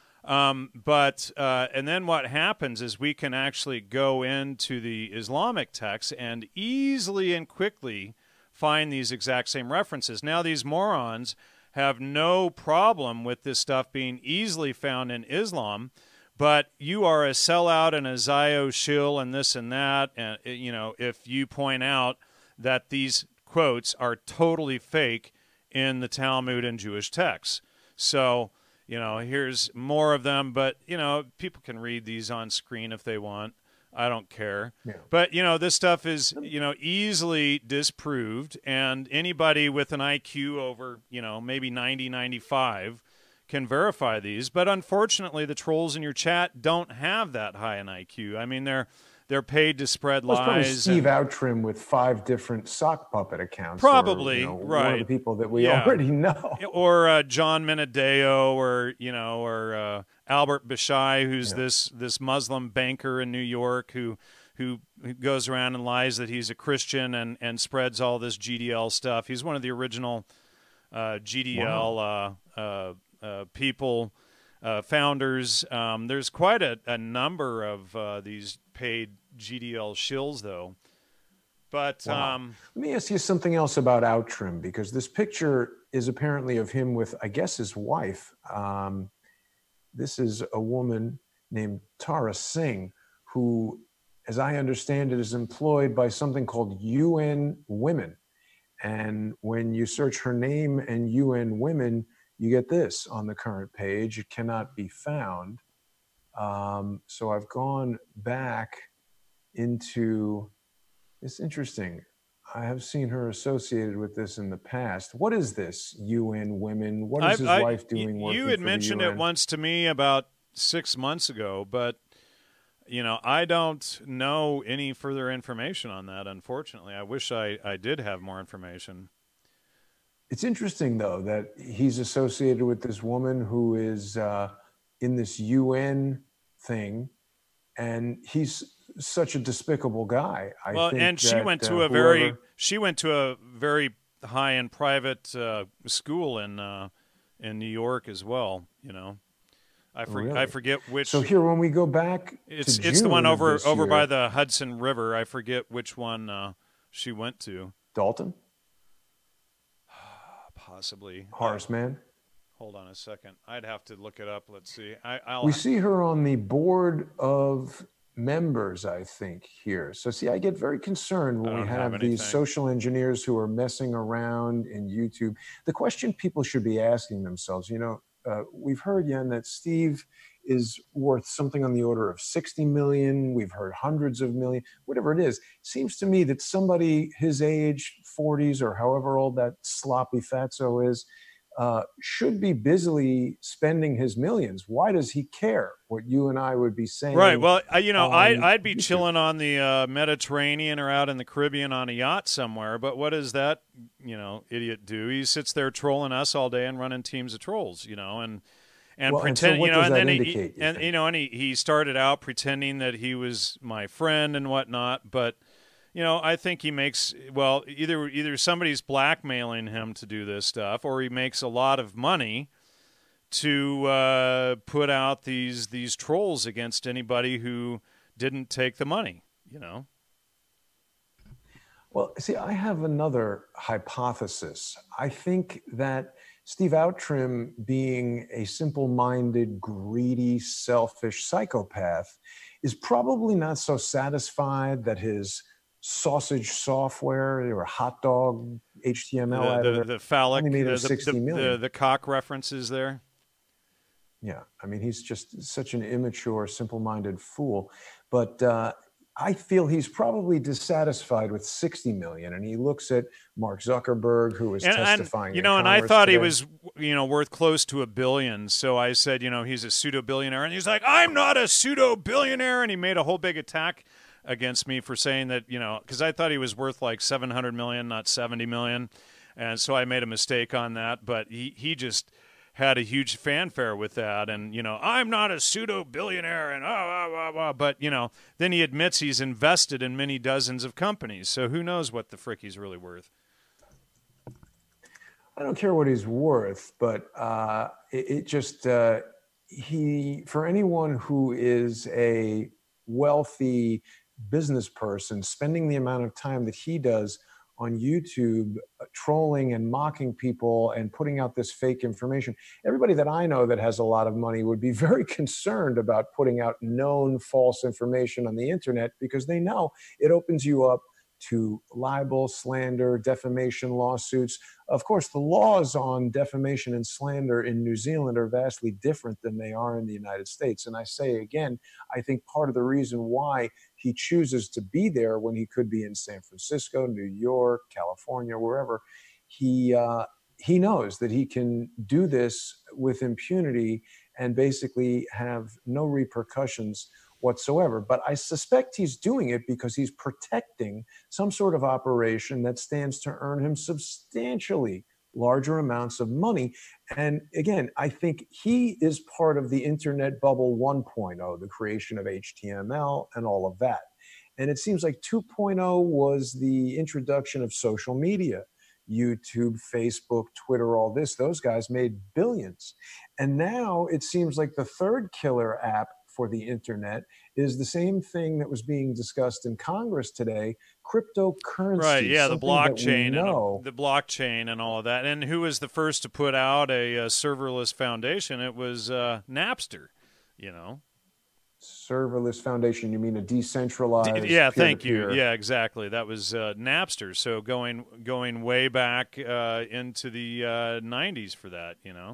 Um, but uh, and then what happens is we can actually go into the Islamic text and easily and quickly find these exact same references. Now, these morons have no problem with this stuff being easily found in Islam, but you are a sellout and a Zio shill and this and that. And, you know, if you point out that these quotes are totally fake in the Talmud and Jewish texts. So, you know, here's more of them, but, you know, people can read these on screen if they want. I don't care. Yeah. But, you know, this stuff is, you know, easily disproved, and anybody with an I Q over, you know, maybe ninety, ninety-five can verify these. But unfortunately, the trolls in your chat don't have that high an I Q. I mean, they're They're paid to spread well, lies. It's Steve and, Outram with five different sock puppet accounts. Probably, or, you know, right. One of the people that we yeah. already know. Or uh, John Minadeo, or, you know, or uh, Albert Bashai, who's yeah. this this Muslim banker in New York who, who who goes around and lies that he's a Christian and, and spreads all this G D L stuff. He's one of the original uh, G D L wow. uh, uh, uh, people, uh, founders. Um, there's quite a, a number of uh, these paid G D L shills, though. But wow. um, let me ask you something else about Outram, because this picture is apparently of him with, I guess, his wife. Um, this is a woman named Tara Singh, who, as I understand it, is employed by something called U N Women. And when you search her name and U N Women, you get this on the current page. It cannot be found. Um, so I've gone back into, it's interesting. I have seen her associated with this in the past. What is this U N Women? What is I've, his I, wife doing? You had mentioned it once to me about six months ago, but you know, I don't know any further information on that, unfortunately. I wish I, I did have more information. It's interesting, though, that he's associated with this woman who is uh, in this U N thing, and he's such a despicable guy. I well, think and she that, went to uh, a very whoever... she went to a very high-end private uh, school in uh, in New York as well. You know, I for, really? I forget which. So here, when we go back, it's to it's June the one over over year, by the Hudson River. I forget which one uh, she went to. Dalton. Possibly. Horace Mann. Hold on a second. I'd have to look it up. Let's see. I, I'll... We see her on the board of members, I think, here. So see, I get very concerned when we have, have these social engineers who are messing around in YouTube. The question people should be asking themselves, you know, uh, we've heard, Jan, that Steve is worth something on the order of sixty million. We've heard hundreds of million, whatever it is. It seems to me that somebody his age, forties, or however old that sloppy fatso is, uh, should be busily spending his millions. Why does he care what you and I would be saying? Right. Well, I, you know, I, I'd be YouTube. chilling on the uh, Mediterranean or out in the Caribbean on a yacht somewhere. But what does that, you know, idiot do? He sits there trolling us all day and running teams of trolls, you know, and and well, pretend, and so you know, and then indicate, he, you and think? you know, and he, he started out pretending that he was my friend and whatnot, but. You know, I think he makes, well, either either somebody's blackmailing him to do this stuff, or he makes a lot of money to uh, put out these these trolls against anybody who didn't take the money, you know. Well, see, I have another hypothesis. I think that Steve Outram, being a simple-minded, greedy, selfish psychopath, is probably not so satisfied that his sausage software or hot dog H T M L the, editor the, the phallic, only made him the, sixty the, million. the, the cock references there. Yeah, I mean, he's just such an immature, simple-minded fool. But uh, I feel he's probably dissatisfied with sixty million, and he looks at Mark Zuckerberg, who is and, testifying. And, you in know, and I Congress thought today. he was, you know, worth close to a billion. So I said, you know, he's a pseudo billionaire, and he's like, I'm not a pseudo billionaire, and he made a whole big attack against me for saying that, you know, because I thought he was worth like seven hundred million, not seventy million, and so I made a mistake on that. But he he just had a huge fanfare with that, and you know, I'm not a pseudo billionaire, and ah, ah, ah, ah, but you know, then he admits he's invested in many dozens of companies, so who knows what the frick he's really worth. I don't care what he's worth, but uh, it, it just uh, he for anyone who is a wealthy business person spending the amount of time that he does on YouTube, uh, trolling and mocking people and putting out this fake information. Everybody that I know that has a lot of money would be very concerned about putting out known false information on the internet, because they know it opens you up to libel, slander, defamation lawsuits. Of course, the laws on defamation and slander in New Zealand are vastly different than they are in the United States. And I say again, I think part of the reason why he chooses to be there when he could be in San Francisco, New York, California, wherever, he uh, he knows that he can do this with impunity and basically have no repercussions whatsoever. But I suspect he's doing it because he's protecting some sort of operation that stands to earn him substantially larger amounts of money. And again, I think he is part of the internet bubble one point oh, the creation of H T M L and all of that. And it seems like two point oh was the introduction of social media. YouTube, Facebook, Twitter, all this, those guys made billions. And now it seems like the third killer app for the internet is the same thing that was being discussed in Congress today, cryptocurrency. Right, yeah, the blockchain, know. and the blockchain and all of that. And who was the first to put out a, a serverless foundation? It was uh, Napster, you know. Serverless foundation, you mean a decentralized? D- yeah, thank peer-to-peer. you. Yeah, exactly. That was uh, Napster. So going going way back uh, into the uh, nineties for that, you know.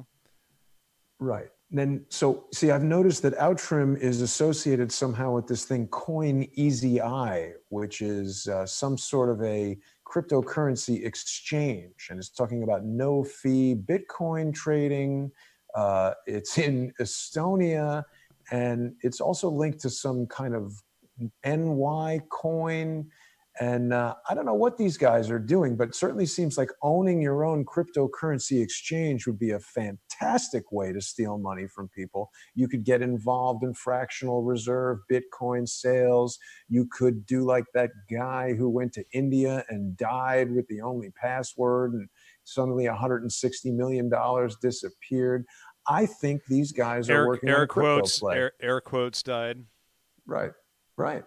Right. Then, so see, I've noticed that Outram is associated somehow with this thing, Coin Easy Eye, which is uh, some sort of a cryptocurrency exchange, and it's talking about no fee Bitcoin trading. Uh, it's in Estonia, and it's also linked to some kind of N Y coin. And uh, I don't know what these guys are doing, but it certainly seems like owning your own cryptocurrency exchange would be a fantastic way to steal money from people. You could get involved in fractional reserve Bitcoin sales. You could do like that guy who went to India and died with the only password, and suddenly one hundred sixty million dollars disappeared. I think these guys are air, working air on a crypto quotes, play. Air, air quotes died. Right, right.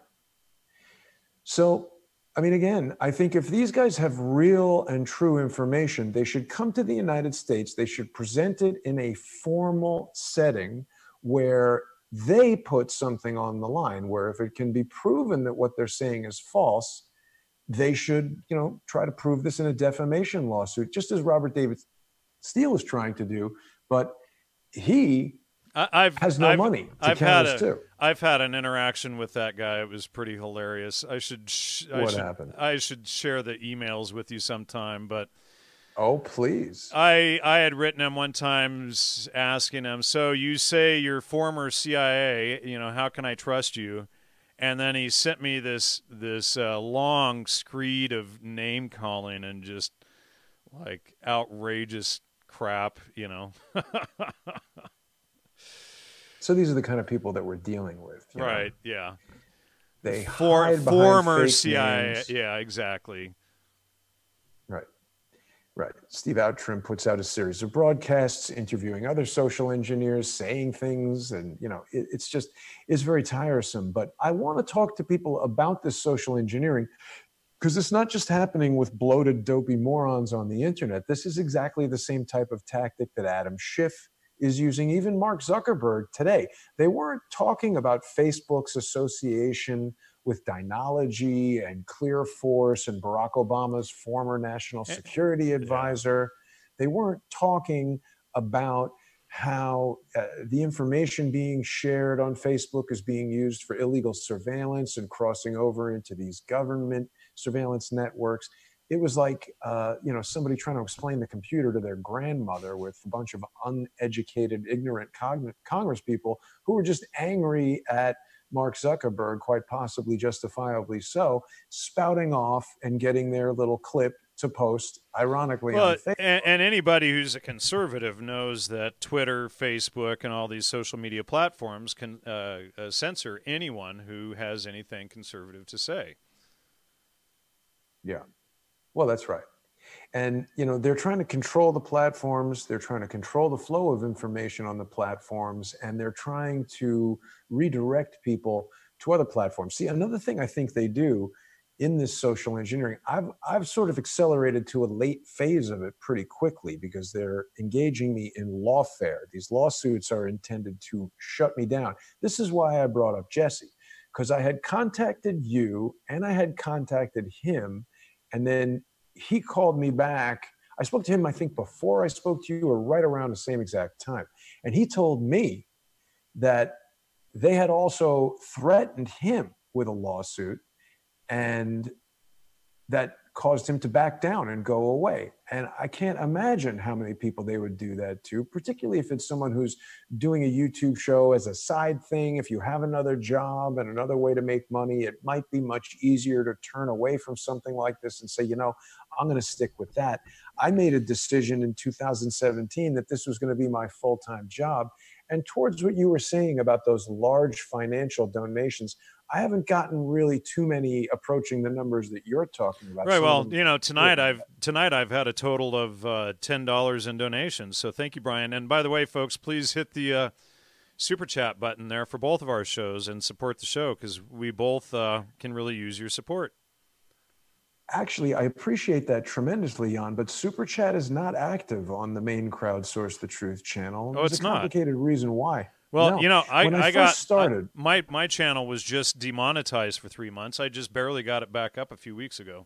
So, I mean, again, I think if these guys have real and true information, they should come to the United States. They should present it in a formal setting where they put something on the line, where if it can be proven that what they're saying is false, they should, you know, try to prove this in a defamation lawsuit, just as Robert David Steele is trying to do. But he I've, has no I've, money to I've count had us a, too. I've had an interaction with that guy. It was pretty hilarious. I should sh- I What should, happened? I should share the emails with you sometime. But Oh, please. I I had written him one time asking him, so you say you're former C I A, you know, how can I trust you? And then he sent me this this uh, long screed of name calling and just like outrageous crap, you know. So these are the kind of people that we're dealing with. you know? Right, yeah. They For, hide behind former fake C I A, names. yeah, exactly. Right. Right. Steve Outram puts out a series of broadcasts, interviewing other social engineers, saying things, and you know, it, it's just it's very tiresome. But I want to talk to people about this social engineering because it's not just happening with bloated, dopey morons on the internet. This is exactly the same type of tactic that Adam Schiff is using, even Mark Zuckerberg today. They weren't talking about Facebook's association with Dynology and ClearForce and Barack Obama's former national security advisor. They weren't talking about how uh, the information being shared on Facebook is being used for illegal surveillance and crossing over into these government surveillance networks. It was like, uh, you know, somebody trying to explain the computer to their grandmother with a bunch of uneducated, ignorant cogn- Congress people who were just angry at Mark Zuckerberg, quite possibly justifiably so, spouting off and getting their little clip to post, ironically, well, on Facebook. And, and anybody who's a conservative knows that Twitter, Facebook, and all these social media platforms can uh, uh, censor anyone who has anything conservative to say. Yeah. Well, that's right. And, you know, they're trying to control the platforms. They're trying to control the flow of information on the platforms, and they're trying to redirect people to other platforms. See, another thing I think they do in this social engineering, I've, I've sort of accelerated to a late phase of it pretty quickly because they're engaging me in lawfare. These lawsuits are intended to shut me down. This is why I brought up Jesse, because I had contacted you and I had contacted him, and then he called me back. I spoke to him, I think, before I spoke to you or right around the same exact time. And he told me that they had also threatened him with a lawsuit and that caused him to back down and go away. And I can't imagine how many people they would do that to, particularly if it's someone who's doing a YouTube show as a side thing. If you have another job and another way to make money, it might be much easier to turn away from something like this and say, you know, I'm going to stick with that. I made a decision in two thousand seventeen that this was going to be my full-time job. And towards what you were saying about those large financial donations, I haven't gotten really too many approaching the numbers that you're talking about. Right. Some Well, you know, tonight I've tonight I've had a total of uh, ten dollars in donations. So thank you, Brian. And by the way, folks, please hit the uh, super chat button there for both of our shows and support the show because we both uh, can really use your support. Actually, I appreciate that tremendously, Jan, but Super Chat is not active on the main Crowdsource the Truth channel. Oh, There's it's a not. complicated reason why. Well, no. you know, I, when I, I first got started. I, my my channel was just demonetized for three months. I just barely got it back up a few weeks ago.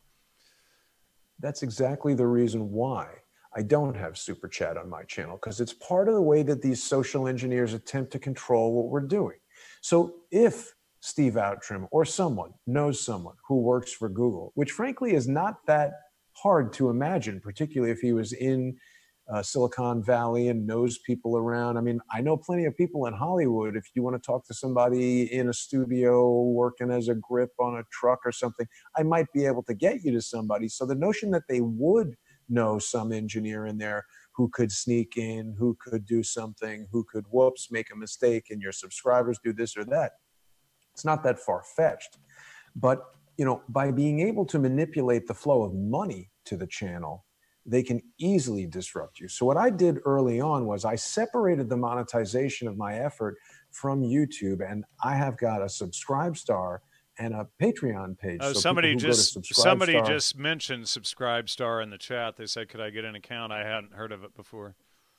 That's exactly the reason why I don't have Super Chat on my channel, because it's part of the way that these social engineers attempt to control what we're doing. So if Steve Outram or someone knows someone who works for Google, which frankly is not that hard to imagine, particularly if he was in uh, Silicon Valley and knows people around. I mean, I know plenty of people in Hollywood. If you want to talk to somebody in a studio working as a grip on a truck or something, I might be able to get you to somebody. So the notion that they would know some engineer in there who could sneak in, who could do something, who could, whoops, make a mistake and your subscribers do this or that, it's not that far-fetched. But, you know, by being able to manipulate the flow of money to the channel, they can easily disrupt you. So what I did early on was I separated the monetization of my effort from YouTube, and I have got a Subscribestar and a Patreon page. Oh, so somebody just somebody Subscribestar, just mentioned Subscribestar in the chat. They said, "Could I get an account?" I hadn't heard of it before.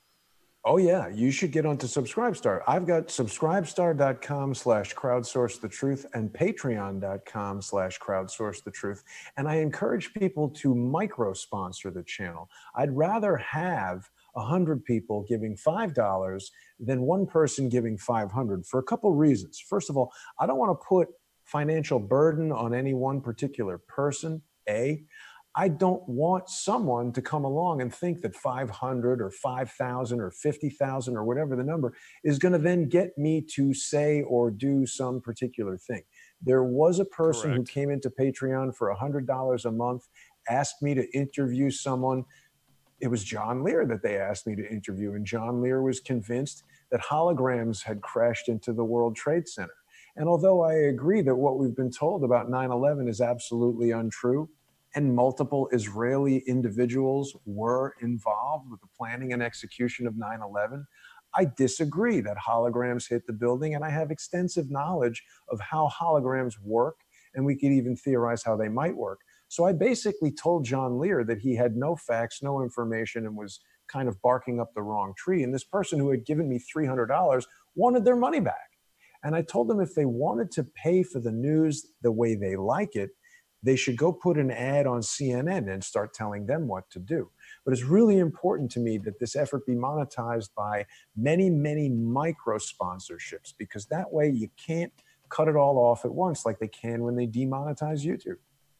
oh yeah, you should get onto Subscribestar. I've got subscribestar.com slash crowdsource the truth and patreon.com slash crowdsource the truth. And I encourage people to micro sponsor the channel. I'd rather have a hundred people giving five dollars than one person giving five hundred for a couple reasons. First of all, I don't want to put financial burden on any one particular person, A. I don't want someone to come along and think that five hundred or five thousand or fifty thousand or whatever the number is going to then get me to say or do some particular thing. There was a person Correct. who came into Patreon for one hundred dollars a month, asked me to interview someone. It was John Lear that they asked me to interview, and John Lear was convinced that holograms had crashed into the World Trade Center. And although I agree that what we've been told about nine eleven is absolutely untrue, and multiple Israeli individuals were involved with the planning and execution of nine eleven. I disagree that holograms hit the building, and I have extensive knowledge of how holograms work, and we could even theorize how they might work. So I basically told John Lear that he had no facts, no information, and was kind of barking up the wrong tree. And this person who had given me three hundred dollars wanted their money back. And I told them if they wanted to pay for the news the way they like it, they should go put an ad on C N N and start telling them what to do. But it's really important to me that this effort be monetized by many, many micro sponsorships, because that way you can't cut it all off at once like they can when they demonetize YouTube.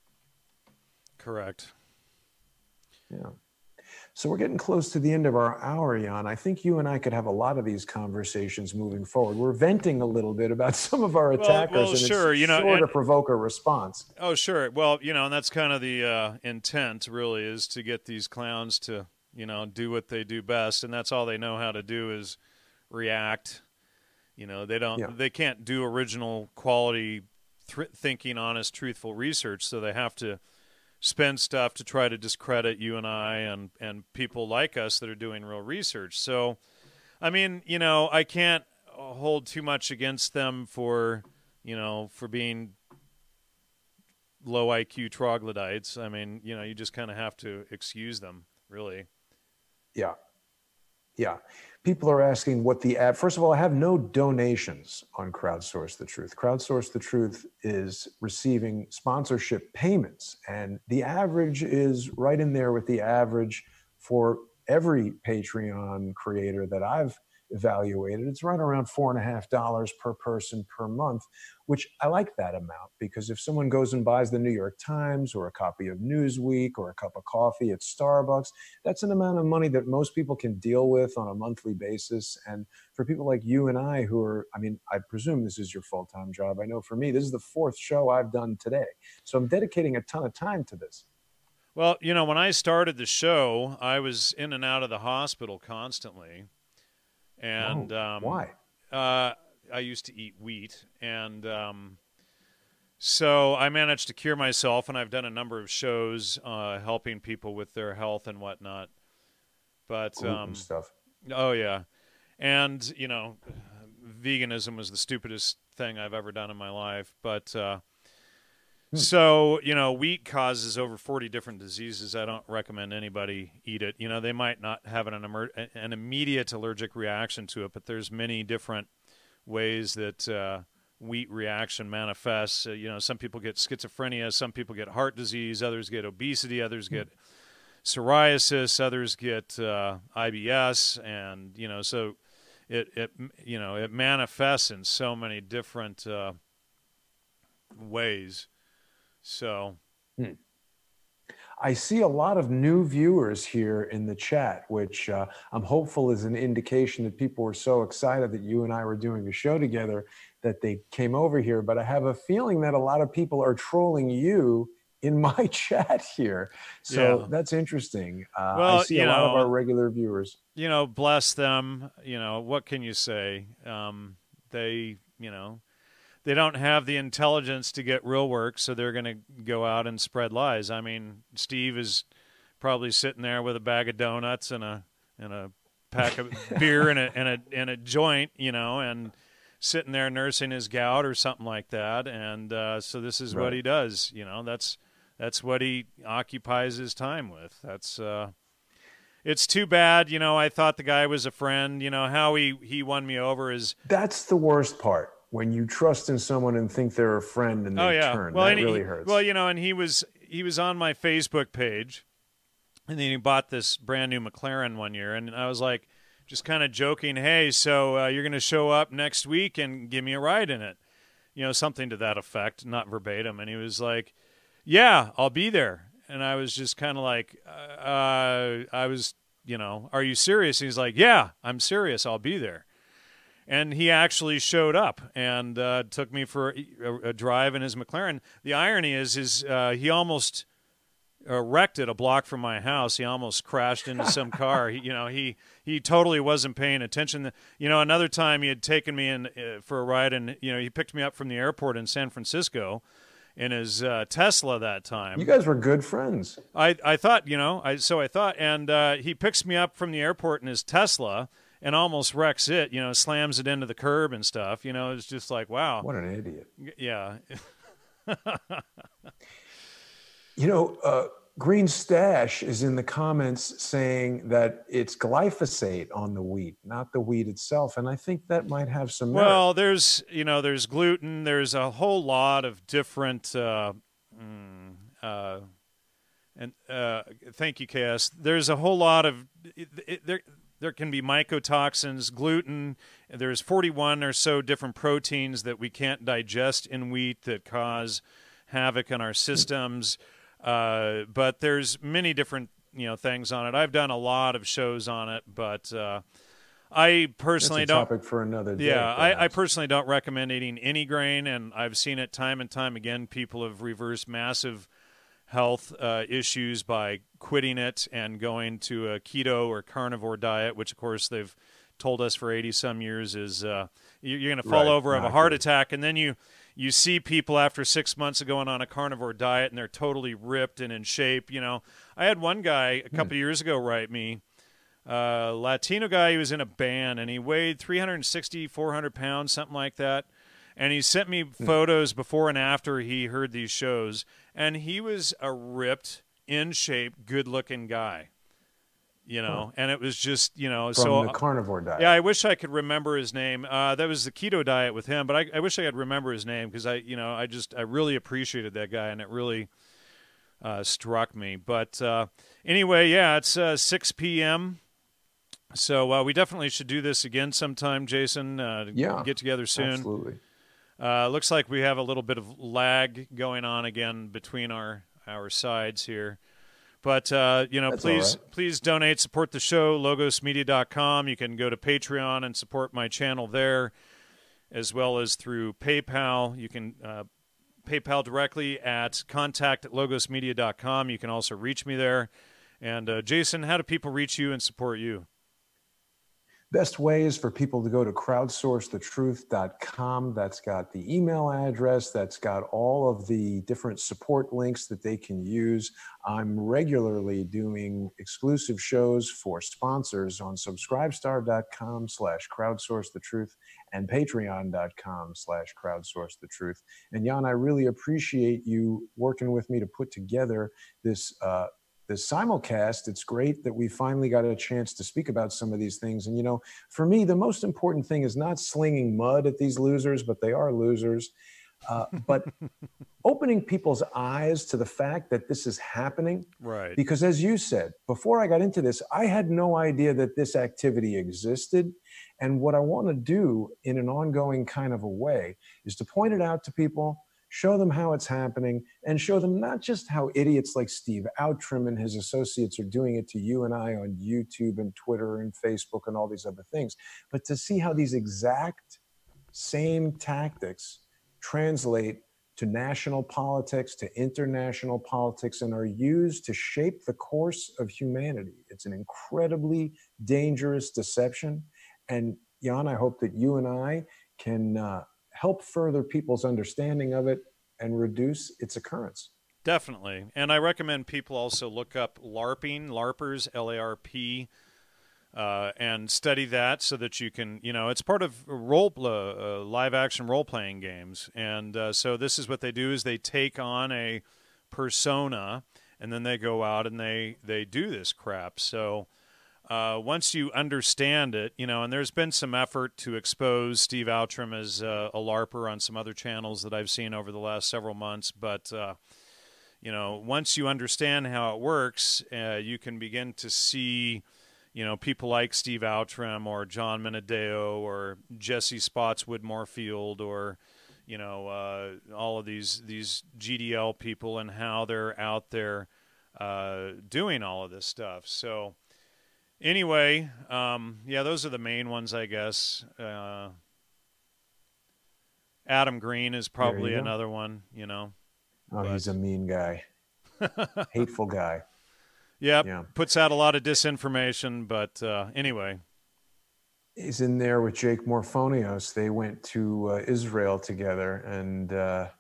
Correct. Yeah. So we're getting close to the end of our hour, Jan. I think you and I could have a lot of these conversations moving forward. We're venting a little bit about some of our attackers, well, well, and sure, it's you know, sure and, to provoke a response. Oh, sure. Well, you know, and that's kind of the uh, intent, really, is to get these clowns to, you know, do what they do best, and that's all they know how to do is react. You know, they don't, yeah. they can't do original, quality, th- thinking, honest, truthful research, so they have to spend stuff to try to discredit you and I and, and people like us that are doing real research. So, I mean, you know, I can't hold too much against them for, you know, for being low I Q troglodytes. I mean, you know, you just kind of have to excuse them, really. Yeah. Yeah. People are asking what the ad. First of all, I have no donations on Crowdsource the Truth. Crowdsource the Truth is receiving sponsorship payments, and the average is right in there with the average for every Patreon creator that I've evaluated. It's right around four and a half dollars per person per month, which I like that amount, because if someone goes and buys the New York Times or a copy of Newsweek or a cup of coffee at Starbucks, that's an amount of money that most people can deal with on a monthly basis. And for people like you and I, who are, I mean, I presume this is your full-time job. I know for me, this is the fourth show I've done today. So I'm dedicating a ton of time to this. Well, you know, when I started the show, I was in and out of the hospital constantly. And oh, um, why? Uh, I used to eat wheat, and um, so I managed to cure myself. And I've done a number of shows uh, helping people with their health and whatnot. But Gluten um, stuff. Oh yeah, and you know, veganism was the stupidest thing I've ever done in my life. But uh, hmm. so you know, wheat causes over forty different diseases. I don't recommend anybody eat it. You know, they might not have an emer- an immediate allergic reaction to it, but there's many different ways that uh, wheat reaction manifests. Uh, you know, some people get schizophrenia, some people get heart disease, others get obesity, others get psoriasis, others get uh, I B S, and you know, so it it you know it manifests in so many different uh, ways. So, hmm. I see a lot of new viewers here in the chat, which uh, I'm hopeful is an indication that people were so excited that you and I were doing a show together that they came over here. But I have a feeling that a lot of people are trolling you in my chat here. So yeah. That's interesting. Uh, well, I see a know, lot of our regular viewers. You know, bless them. You know, what can you say? Um, they, you know, they don't have the intelligence to get real work, so they're going to go out and spread lies. I mean, Steve is probably sitting there with a bag of donuts and a and a pack of beer and a and a and a joint, you know, and sitting there nursing his gout or something like that. And uh, so this is right. what he does. You know, that's that's what he occupies his time with. That's uh, it's too bad. You know, I thought the guy was a friend. You know, how he he won me over is that's the worst part. When you trust in someone and think they're a friend and they oh, yeah. turn, well, that and really he, hurts. Well, you know, and he was he was on my Facebook page, and then he bought this brand new McLaren one year, and I was like, just kind of joking, hey, so uh, you're going to show up next week and give me a ride in it, you know, something to that effect, not verbatim. And he was like, yeah, I'll be there. And I was just kind of like, uh, I was, you know, are you serious? And he's like, yeah, I'm serious. I'll be there. And he actually showed up and uh, took me for a, a drive in his McLaren. The irony is, is uh, he almost uh, wrecked it a block from my house. He almost crashed into some car. He, you know, he he totally wasn't paying attention. You know, another time he had taken me in uh, for a ride, and you know, he picked me up from the airport in San Francisco, in his uh, Tesla that time. You guys were good friends. I, I thought, you know, I so I thought, and uh, he picks me up from the airport in his Tesla and almost wrecks it, you know, slams it into the curb and stuff. You know, it's just like, wow. What an idiot. Yeah. You know, uh, Green Stash is in the comments saying that it's glyphosate on the wheat, not the wheat itself. And I think that might have some merit. Well, there's, you know, there's gluten. There's a whole lot of different, uh, mm, uh, and uh, thank you, K S. There's a whole lot of, it, it, there There can be mycotoxins, gluten. There's forty-one or so different proteins that we can't digest in wheat that cause havoc in our systems. Uh, but there's many different, you know, things on it. I've done a lot of shows on it, but uh, I personally That's a don't. Topic for another day. Yeah, I, I personally don't recommend eating any grain, and I've seen it time and time again. People have reversed massive health uh, issues by quitting it and going to a keto or carnivore diet, which of course they've told us for eighty some years is uh, you're going to fall right, over, have a heart good. attack, and then you you see people after six months of going on a carnivore diet and they're totally ripped and in shape. You know, I had one guy a couple hmm. of years ago write me, uh, Latino guy, he was in a band and he weighed three sixty, four hundred pounds, something like that. And he sent me photos before and after he heard these shows, and he was a ripped, in shape, good-looking guy. You know, huh. And it was just, you know, From so the carnivore diet. Yeah, I wish I could remember his name. Uh, that was the keto diet with him, but I, I wish I could remember his name because I, you know, I just I really appreciated that guy, and it really uh, struck me. But uh, anyway, yeah, it's uh, six p.m. So uh, we definitely should do this again sometime, Jason. Uh, yeah, get together soon. Absolutely. Uh, looks like we have a little bit of lag going on again between our, our sides here. But, uh, you know, That's please right. please donate, support the show, logos media dot com. You can go to Patreon and support my channel there, as well as through PayPal. You can uh, PayPal directly at contact at logos media dot com. You can also reach me there. And, uh, Jason, how do people reach you and support you? Best way is for people to go to crowdsource the truth dot com. That's got the email address. That's got all of the different support links that they can use. I'm regularly doing exclusive shows for sponsors on subscribestar dot com slash crowdsource the truth and patreon dot com slash crowdsource the truth. And Jan, I really appreciate you working with me to put together this uh, this simulcast. It's great that we finally got a chance to speak about some of these things. And, you know, for me, the most important thing is not slinging mud at these losers, but they are losers. Uh, but opening people's eyes to the fact that this is happening. Right. Because as you said, before I got into this, I had no idea that this activity existed. And what I want to do in an ongoing kind of a way is to point it out to people, show them how it's happening, and show them not just how idiots like Steve Outram and his associates are doing it to you and I on YouTube and Twitter and Facebook and all these other things, but to see how these exact same tactics translate to national politics, to international politics, and are used to shape the course of humanity. It's an incredibly dangerous deception. And Jan, I hope that you and I can uh, help further people's understanding of it and reduce its occurrence. Definitely. And I recommend people also look up LARPing, LARPers, L A R P, uh, and study that so that you can, you know, it's part of role uh, uh, live action role-playing games. And uh, so this is what they do is they take on a persona and then they go out and they, they do this crap. So Uh, once you understand it, you know, and there's been some effort to expose Steve Outram as uh, a LARPer on some other channels that I've seen over the last several months. But, uh, you know, once you understand how it works, uh, you can begin to see, you know, people like Steve Outram or John Menadeo or Jesse Spotswood Moorfield or, you know, uh, all of these, these G D L people and how they're out there uh, doing all of this stuff. So, anyway, um, yeah, those are the main ones, I guess. Uh, Adam Green is probably another one, you know. Oh, but he's a mean guy. Hateful guy. Yep, yeah, puts out a lot of disinformation, but uh, anyway. He's in there with Jake Morphonios. They went to uh, Israel together, and uh,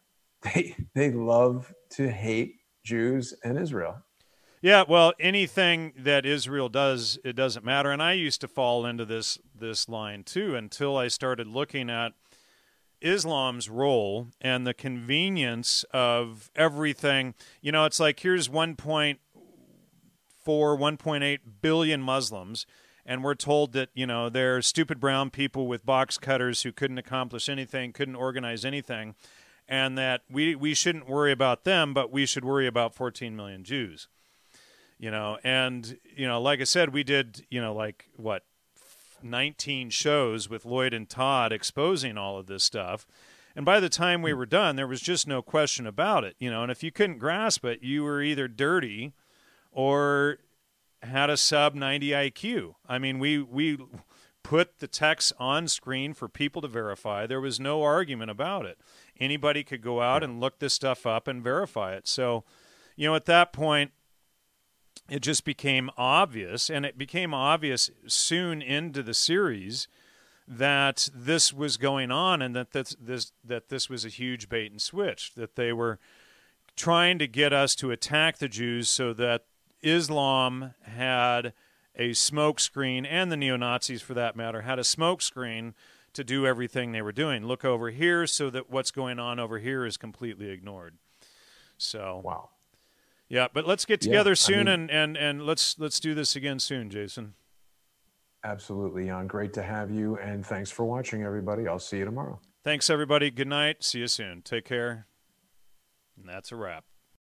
they they love to hate Jews and Israel. Yeah, well, anything that Israel does, it doesn't matter. And I used to fall into this this line too until I started looking at Islam's role and the convenience of everything. You know, it's like here's one point four, one point eight billion Muslims, and we're told that, you know, they're stupid brown people with box cutters who couldn't accomplish anything, couldn't organize anything, and that we, we shouldn't worry about them, but we should worry about fourteen million Jews. You know, and, you know, like I said, we did, you know, like, what, nineteen shows with Lloyd and Todd exposing all of this stuff. And by the time we were done, there was just no question about it, you know, and if you couldn't grasp it, you were either dirty or had a sub ninety I Q. I mean, we, we put the text on screen for people to verify. There was no argument about it. Anybody could go out and look this stuff up and verify it. So, you know, at that point, it just became obvious, and it became obvious soon into the series that this was going on, and that this, this that this was a huge bait and switch, that they were trying to get us to attack the Jews so that Islam had a smokescreen, and the neo-Nazis, for that matter, had a smokescreen to do everything they were doing. Look over here so that what's going on over here is completely ignored. So, wow. Yeah, but let's get together Yeah, soon, I mean, and, and, and let's let's do this again soon, Jason. Absolutely, Jan. Great to have you, and thanks for watching, everybody. I'll see you tomorrow. Thanks, everybody. Good night. See you soon. Take care. And that's a wrap.